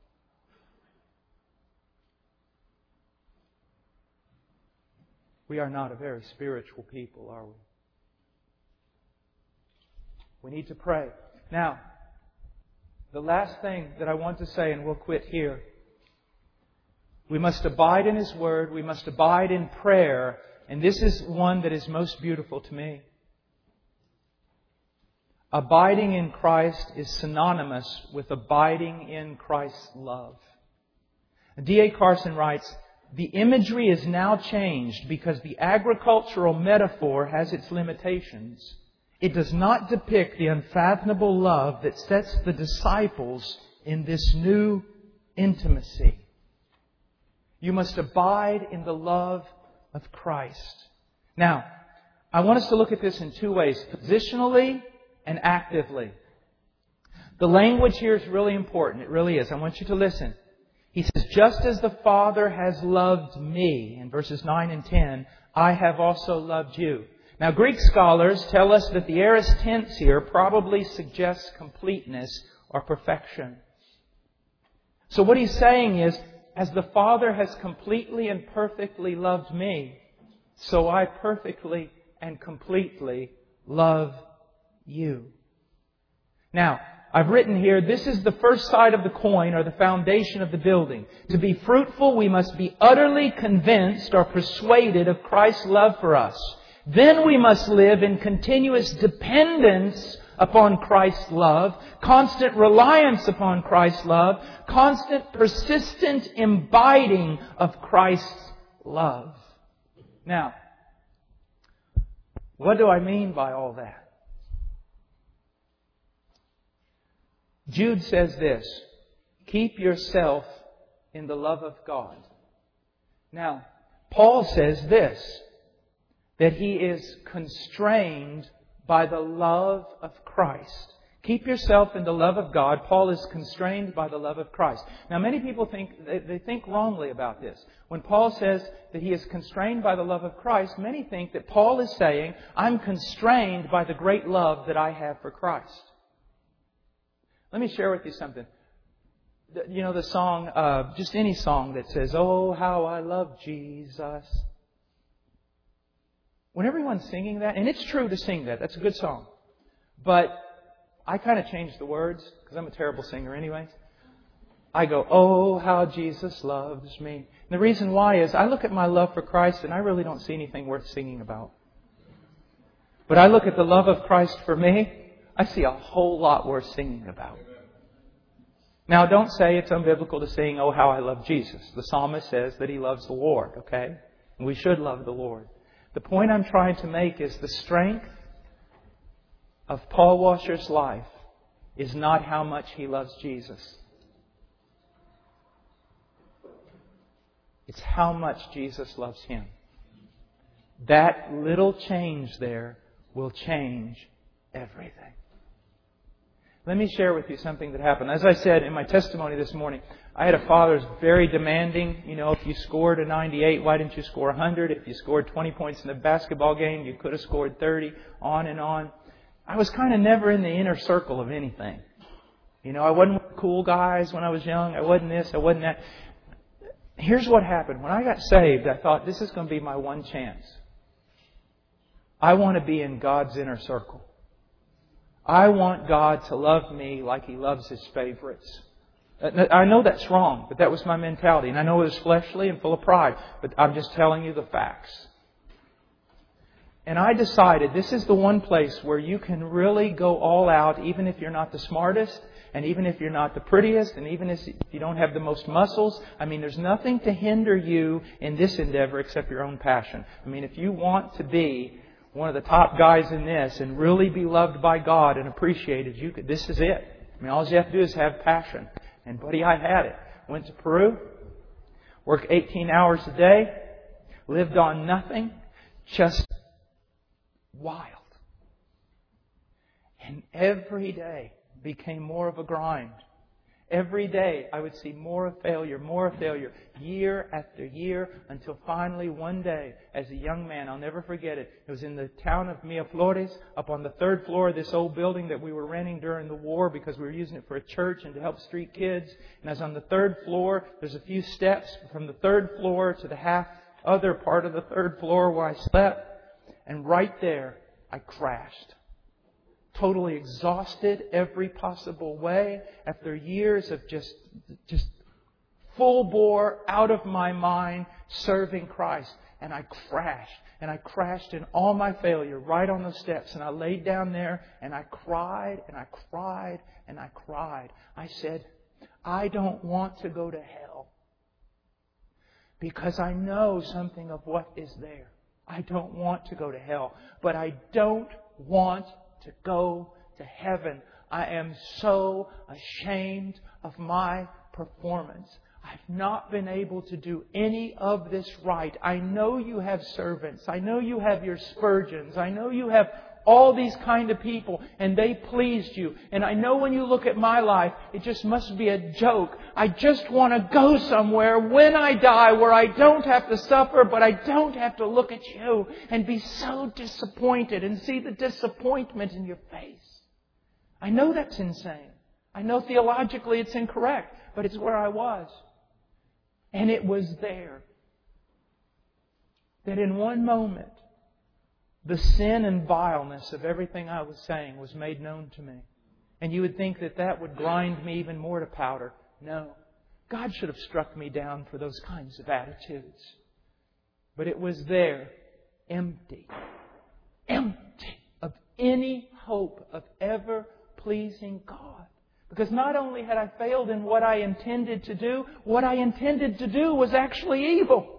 We are not a very spiritual people, are we? We need to pray. Now, the last thing that I want to say, and we'll quit here. We must abide in His Word. We must abide in prayer. And this is one that is most beautiful to me. Abiding in Christ is synonymous with abiding in Christ's love. D.A. Carson writes, "The imagery is now changed because the agricultural metaphor has its limitations. It does not depict the unfathomable love that sets the disciples in this new intimacy. You must abide in the love of Christ." Now, I want us to look at this in two ways, positionally and actively. The language here is really important. It really is. I want you to listen. He says, "Just as the Father has loved me," in verses 9 and 10, "I have also loved you." Now, Greek scholars tell us that the aorist tense here probably suggests completeness or perfection. So what he's saying is, as the Father has completely and perfectly loved me, so I perfectly and completely love you. Now, I've written here, this is the first side of the coin or the foundation of the building. To be fruitful, we must be utterly convinced or persuaded of Christ's love for us. Then we must live in continuous dependence upon Christ's love, constant reliance upon Christ's love, constant persistent imbibing of Christ's love. Now, what do I mean by all that? Jude says this, "Keep yourself in the love of God." Now, Paul says this, that he is constrained by the love of Christ. Keep yourself in the love of God. Paul is constrained by the love of Christ. Now, many people think wrongly about this. When Paul says that he is constrained by the love of Christ, many think that Paul is saying, I'm constrained by the great love that I have for Christ. Let me share with you something. You know the song, just any song that says, oh, how I love Jesus. When everyone's singing that, and it's true to sing that, that's a good song. But I kind of change the words, because I'm a terrible singer anyways. I go, oh, how Jesus loves me. And the reason why is I look at my love for Christ and I really don't see anything worth singing about. But I look at the love of Christ for me, I see a whole lot worth singing about. Now, don't say it's unbiblical to sing, oh, how I love Jesus. The psalmist says that he loves the Lord, okay? And we should love the Lord. The point I'm trying to make is the strength of Paul Washer's life is not how much he loves Jesus. It's how much Jesus loves him. That little change there will change everything. Let me share with you something that happened. As I said in my testimony this morning, I had a father who was very demanding. You know, if you scored a 98, why didn't you score 100? If you scored 20 points in a basketball game, you could have scored 30, on and on. I was kind of never in the inner circle of anything. You know, I wasn't with the cool guys when I was young. I wasn't this, I wasn't that. Here's what happened. When I got saved, I thought, this is going to be my one chance. I want to be in God's inner circle. I want God to love me like He loves His favorites. I know that's wrong, but that was my mentality. And I know it was fleshly and full of pride, but I'm just telling you the facts. And I decided this is the one place where you can really go all out, even if you're not the smartest, and even if you're not the prettiest, and even if you don't have the most muscles. I mean, there's nothing to hinder you in this endeavor except your own passion. I mean, if you want to be one of the top guys in this and really be loved by God and appreciated, this is it. I mean, all you have to do is have passion. And buddy, I had it. Went to Peru, worked 18 hours a day, lived on nothing, just wild. And every day became more of a grind. Every day I would see more of failure, year after year, until finally one day, as a young man, I'll never forget it. It was in the town of Miraflores, up on the third floor of this old building that we were renting during the war because we were using it for a church and to help street kids. And I was on the third floor. There's a few steps from the third floor to the half other part of the third floor where I slept. And right there, I crashed. Totally exhausted every possible way after years of just full bore, out of my mind, serving Christ. And I crashed. And I crashed in all my failure right on those steps. And I laid down there and I cried and I cried and I cried. I said, I don't want to go to hell because I know something of what is there. I don't want to go to hell, but I don't want to go to heaven. I am so ashamed of my performance. I've not been able to do any of this right. I know you have servants. I know you have your Spurgeons. I know you have all these kind of people, and they pleased you. And I know when you look at my life, it just must be a joke. I just want to go somewhere when I die where I don't have to suffer, but I don't have to look at you and be so disappointed and see the disappointment in your face. I know that's insane. I know theologically it's incorrect, but it's where I was. And it was there that in one moment, the sin and vileness of everything I was saying was made known to me. And you would think that that would grind me even more to powder. No. God should have struck me down for those kinds of attitudes. But it was there, empty of any hope of ever pleasing God. Because not only had I failed in what I intended to do, what I intended to do was actually evil.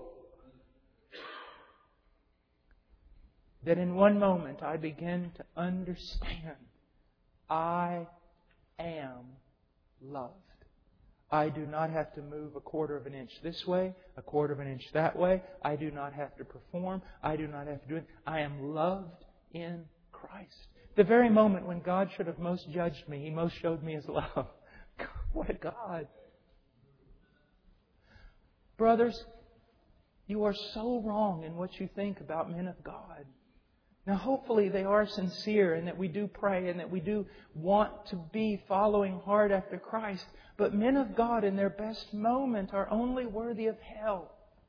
That in one moment I began to understand I am loved. I do not have to move a quarter of an inch this way, a quarter of an inch that way. I do not have to perform. I do not have to do it. I am loved in Christ. The very moment when God should have most judged me, He most showed me His love. What a God. Brothers, you are so wrong in what you think about men of God. Now, hopefully they are sincere and that we do pray and that we do want to be following hard after Christ. But men of God in their best moment are only worthy of hell.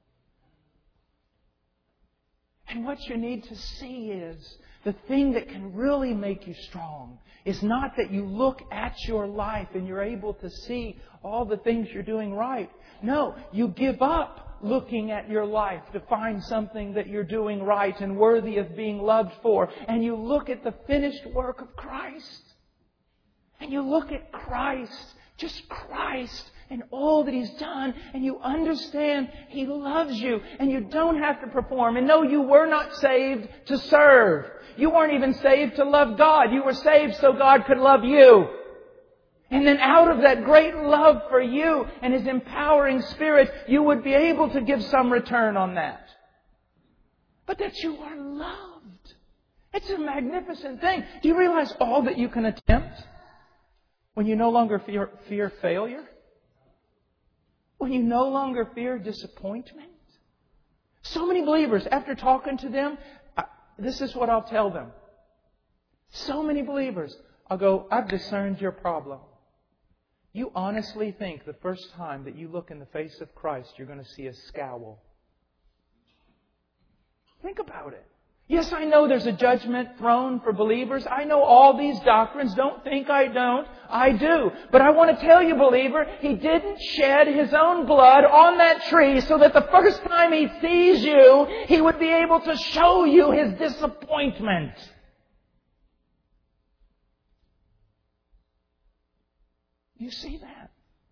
And what you need to see is the thing that can really make you strong is not that you look at your life and you're able to see all the things you're doing right. No, you give up looking at your life to find something that you're doing right and worthy of being loved for. And you look at the finished work of Christ. And you look at Christ, just Christ, and all that He's done. And you understand He loves you. And you don't have to perform. And no, you were not saved to serve. You weren't even saved to love God. You were saved so God could love you. And then out of that great love for you and His empowering Spirit, you would be able to give some return on that. But that you are loved. It's a magnificent thing. Do you realize all that you can attempt when you no longer fear failure? When you no longer fear disappointment? So many believers, after talking to them, this is what I'll tell them. So many believers, I'll go, I've discerned your problem. You honestly think the first time that you look in the face of Christ, you're going to see a scowl. Think about it. Yes, I know there's a judgment throne for believers. I know all these doctrines. Don't think I don't. I do. But I want to tell you, believer, He didn't shed His own blood on that tree so that the first time He sees you, He would be able to show you His disappointment. You see that?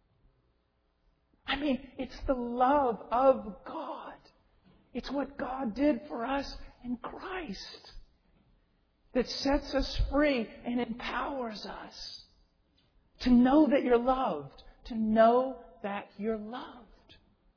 I mean, it's the love of God. It's what God did for us in Christ that sets us free and empowers us to know that you're loved. To know that you're loved.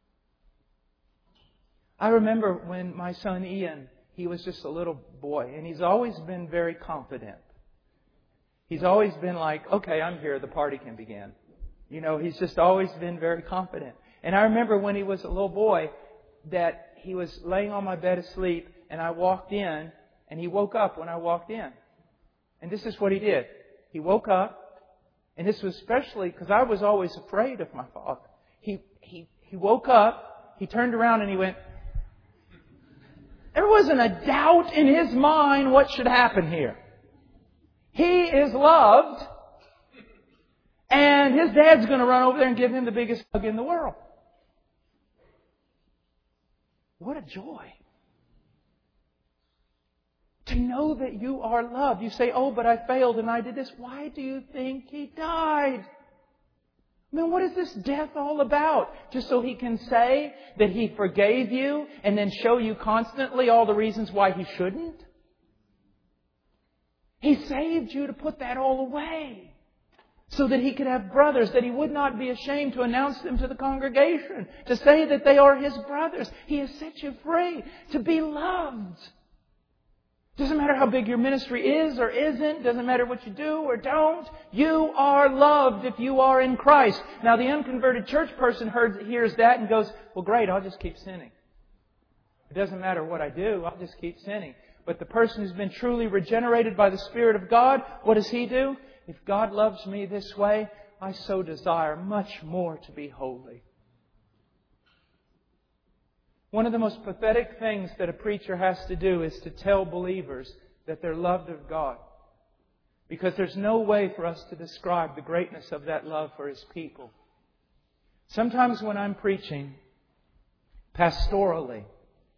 I remember when my son Ian, he was just a little boy, and he's always been very confident. He's always been like, okay, I'm here, the party can begin. You know, he's just always been very confident. And I remember when he was a little boy that he was laying on my bed asleep and I walked in and he woke up when I walked in. And this is what he did. He woke up, and this was especially because I was always afraid of my father. He woke up, he turned around and he went, there wasn't a doubt in his mind what should happen here. He is loved, and his dad's going to run over there and give him the biggest hug in the world. What a joy. To know that you are loved. You say, oh, but I failed and I did this. Why do you think He died? I mean, what is this death all about? Just so He can say that He forgave you and then show you constantly all the reasons why He shouldn't? He saved you to put that all away. So that He could have brothers, that He would not be ashamed to announce them to the congregation. To say that they are His brothers. He has set you free to be loved. Doesn't matter how big your ministry is or isn't. Doesn't matter what you do or don't. You are loved if you are in Christ. Now the unconverted church person hears that and goes, well great, I'll just keep sinning. It doesn't matter what I do, I'll just keep sinning. But the person who's been truly regenerated by the Spirit of God, what does he do? If God loves me this way, I so desire much more to be holy. One of the most pathetic things that a preacher has to do is to tell believers that they're loved of God. Because there's no way for us to describe the greatness of that love for His people. Sometimes when I'm preaching pastorally,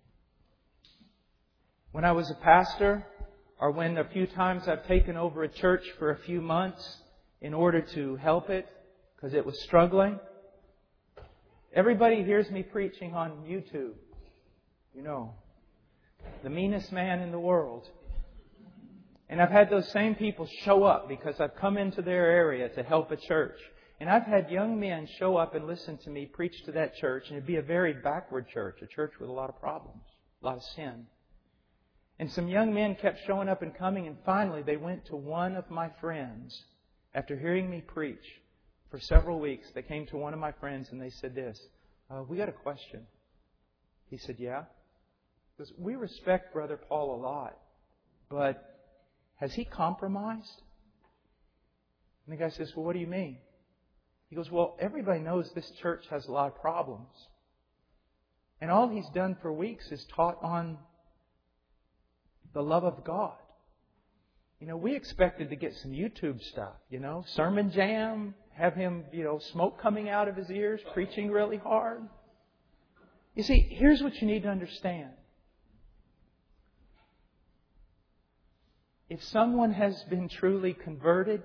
when I was a pastor, or when a few times I've taken over a church for a few months in order to help it because it was struggling, everybody hears me preaching on YouTube. You know, the meanest man in the world. And I've had those same people show up because I've come into their area to help a church. And I've had young men show up and listen to me preach to that church, and it'd be a very backward church, a church with a lot of problems, a lot of sin. And some young men kept showing up and coming, and finally they went to one of my friends. After hearing me preach for several weeks, they came to one of my friends and they said this, "We got a question." He said, "Yeah?" Because we respect Brother Paul a lot, but has he compromised? And the guy says, "Well, what do you mean?" He goes, "Well, everybody knows this church has a lot of problems. And all he's done for weeks is taught on the love of God. We expected to get some YouTube stuff, Sermon Jam, have him, smoke coming out of his ears, preaching really hard." You see, here's what you need to understand. If someone has been truly converted,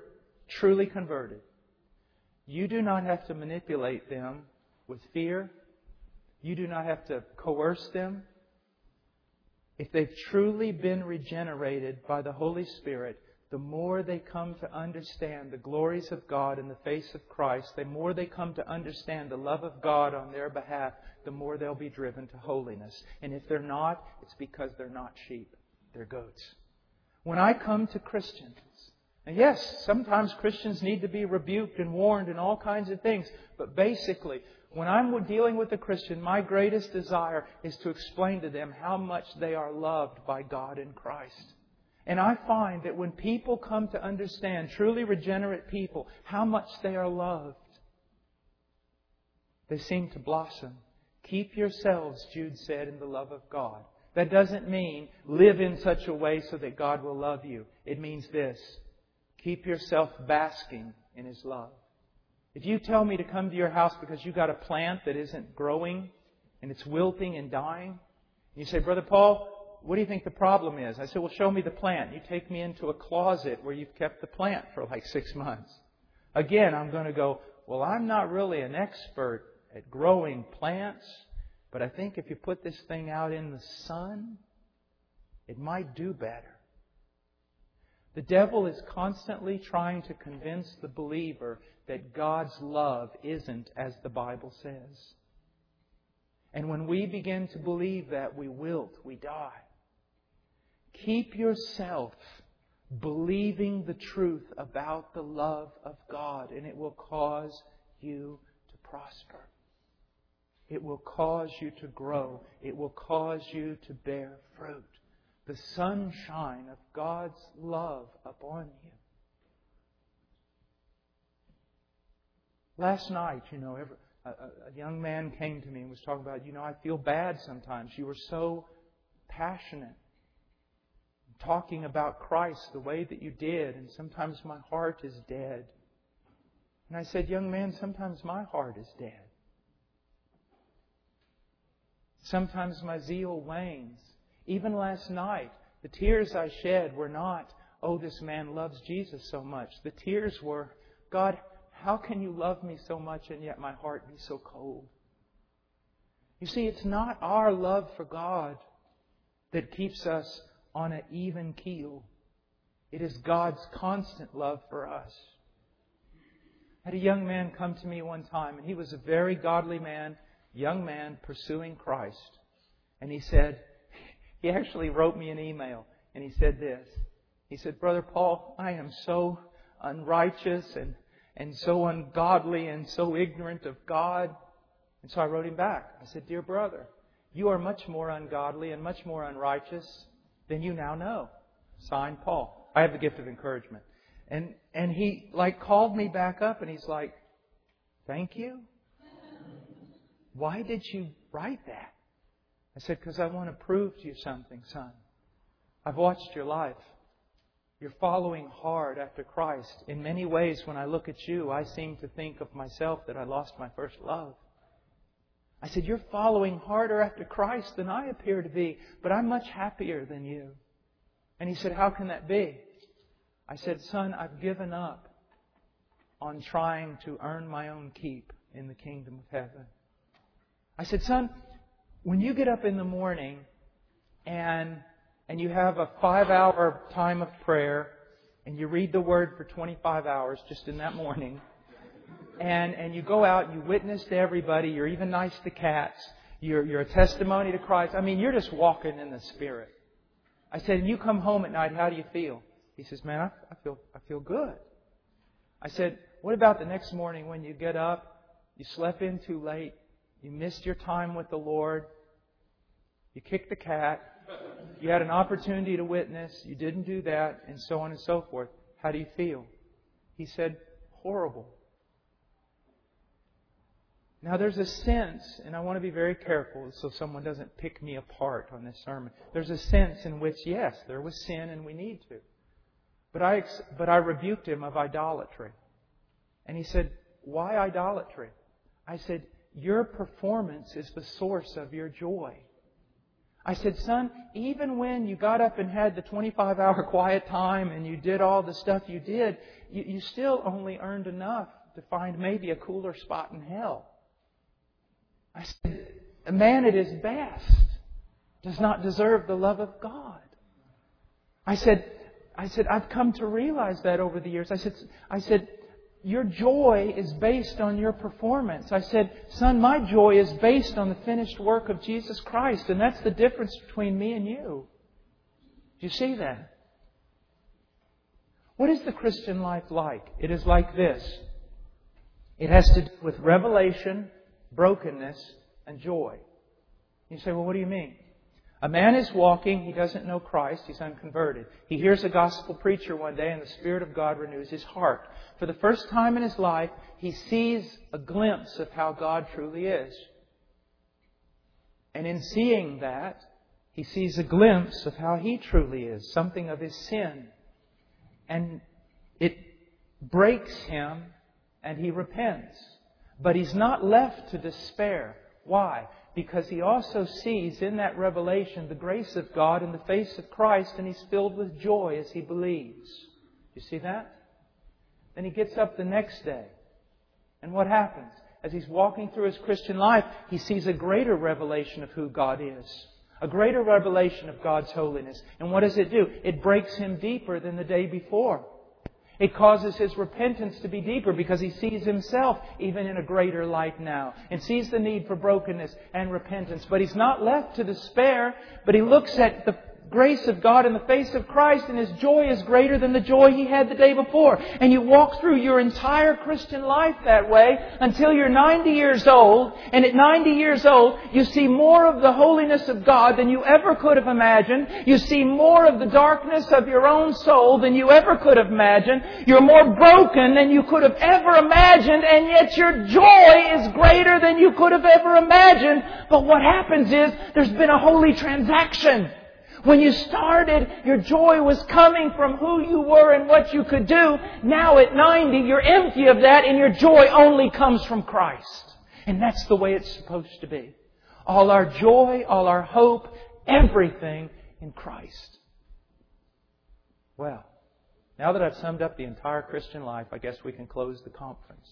you do not have to manipulate them with fear. You do not have to coerce them. If they've truly been regenerated by the Holy Spirit, the more they come to understand the glories of God in the face of Christ, the more they come to understand the love of God on their behalf, the more they'll be driven to holiness. And if they're not, it's because they're not sheep. They're goats. When I come to Christians, and yes, sometimes Christians need to be rebuked and warned and all kinds of things, but basically, when I'm dealing with a Christian, my greatest desire is to explain to them how much they are loved by God in Christ. And I find that when people come to understand, truly regenerate people, how much they are loved, they seem to blossom. Keep yourselves, Jude said, in the love of God. That doesn't mean live in such a way so that God will love you. It means this: keep yourself basking in His love. If you tell me to come to your house because you've got a plant that isn't growing and it's wilting and dying, and you say, "Brother Paul, what do you think the problem is?" I say, "Well, show me the plant." You take me into a closet where you've kept the plant for like 6 months. Again, I'm going to go, "Well, I'm not really an expert at growing plants, but I think if you put this thing out in the sun, it might do better." The devil is constantly trying to convince the believer that God's love isn't as the Bible says. And when we begin to believe that, we wilt, we die. Keep yourself believing the truth about the love of God, and it will cause you to prosper. It will cause you to grow. It will cause you to bear fruit. The sunshine of God's love upon you. Last night, a young man came to me and was talking about, "I feel bad sometimes. You were so passionate, talking about Christ the way that you did, and sometimes my heart is dead." And I said, "Young man, sometimes my heart is dead. Sometimes my zeal wanes. Even last night, the tears I shed were not, 'Oh, this man loves Jesus so much.' The tears were, 'God, how can you love me so much and yet my heart be so cold?'" You see, it's not our love for God that keeps us on an even keel. It is God's constant love for us. I had a young man come to me one time, and he was a very godly man, young man pursuing Christ. And he actually wrote me an email, and he said this. He said, "Brother Paul, I am so unrighteous and so ungodly and so ignorant of God." And so I wrote him back. I said, "Dear brother, you are much more ungodly and much more unrighteous than you now know." Signed, Paul. I have the gift of encouragement. And he called me back up and he's like, "Thank you. Why did you write that?" I said, "Because I want to prove to you something, son. I've watched your life. You're following hard after Christ. In many ways, when I look at you, I seem to think of myself that I lost my first love." I said, "You're following harder after Christ than I appear to be, but I'm much happier than you." And he said, "How can that be?" I said, "Son, I've given up on trying to earn my own keep in the kingdom of heaven." I said, "Son, when you get up in the morning and you have a 5-hour time of prayer and you read the Word for 25 hours just in that morning, And you go out and you witness to everybody. You're even nice to cats. You're a testimony to Christ. I mean, you're just walking in the Spirit. I said, and you come home at night, how do you feel? He says, man, I feel good. I said, what about the next morning when you get up, you slept in too late, you missed your time with the Lord, you kicked the cat, you had an opportunity to witness, you didn't do that, and so on and so forth. How do you feel? He said, horrible. Now there's a sense, and I want to be very careful so someone doesn't pick me apart on this sermon. There's a sense in which, yes, there was sin and we need to. But I rebuked him of idolatry. And he said, why idolatry? I said, your performance is the source of your joy. I said, son, even when you got up and had the 25-hour quiet time and you did all the stuff you did, you still only earned enough to find maybe a cooler spot in hell. I said, a man at his best does not deserve the love of God. I said, I've come to realize that over the years. I said, your joy is based on your performance. I said, son, my joy is based on the finished work of Jesus Christ. And that's the difference between me and you. Do you see that? What is the Christian life like? It is like this. It has to do with revelation, brokenness, and joy. You say, well, what do you mean? A man is walking, he doesn't know Christ, he's unconverted. He hears a gospel preacher one day and the Spirit of God renews his heart. For the first time in his life, he sees a glimpse of how God truly is. And in seeing that, he sees a glimpse of how he truly is, something of his sin. And it breaks him and he repents. But he's not left to despair. Why? Because he also sees in that revelation the grace of God in the face of Christ, and he's filled with joy as he believes. You see that? Then he gets up the next day. And what happens? As he's walking through his Christian life, he sees a greater revelation of who God is. A greater revelation of God's holiness. And what does it do? It breaks him deeper than the day before. It causes his repentance to be deeper because he sees himself even in a greater light now and sees the need for brokenness and repentance. But he's not left to despair, but he looks at the grace of God in the face of Christ, and his joy is greater than the joy he had the day before. And you walk through your entire Christian life that way until you're 90 years old. And at 90 years old, you see more of the holiness of God than you ever could have imagined. You see more of the darkness of your own soul than you ever could have imagined. You're more broken than you could have ever imagined, and yet your joy is greater than you could have ever imagined. But what happens is there's been a holy transaction. When you started, your joy was coming from who you were and what you could do. Now at 90, you're empty of that, and your joy only comes from Christ. And that's the way it's supposed to be. All our joy, all our hope, everything in Christ. Well, now that I've summed up the entire Christian life, I guess we can close the conference.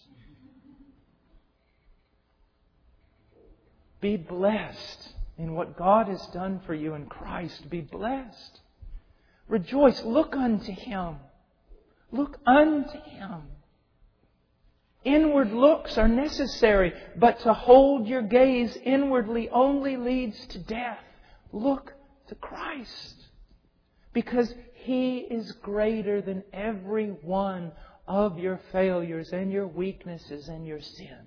Be blessed in what God has done for you in Christ. Be blessed. Rejoice. Look unto Him. Look unto Him. Inward looks are necessary, but to hold your gaze inwardly only leads to death. Look to Christ. Because He is greater than every one of your failures and your weaknesses and your sins.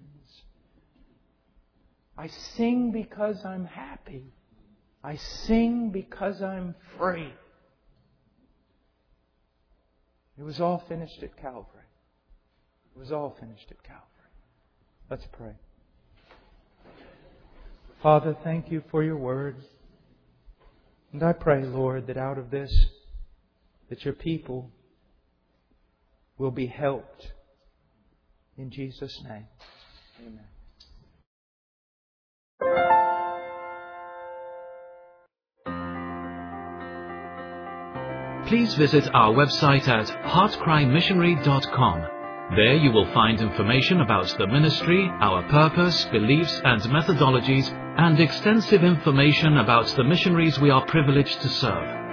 I sing because I'm happy. I sing because I'm free. It was all finished at Calvary. It was all finished at Calvary. Let's pray. Father, thank You for Your Word. And I pray, Lord, that out of this, that Your people will be helped. In Jesus' name. Amen. Please visit our website at heartcrymissionary.com. There you will find information about the ministry, our purpose, beliefs and methodologies, and extensive information about the missionaries we are privileged to serve.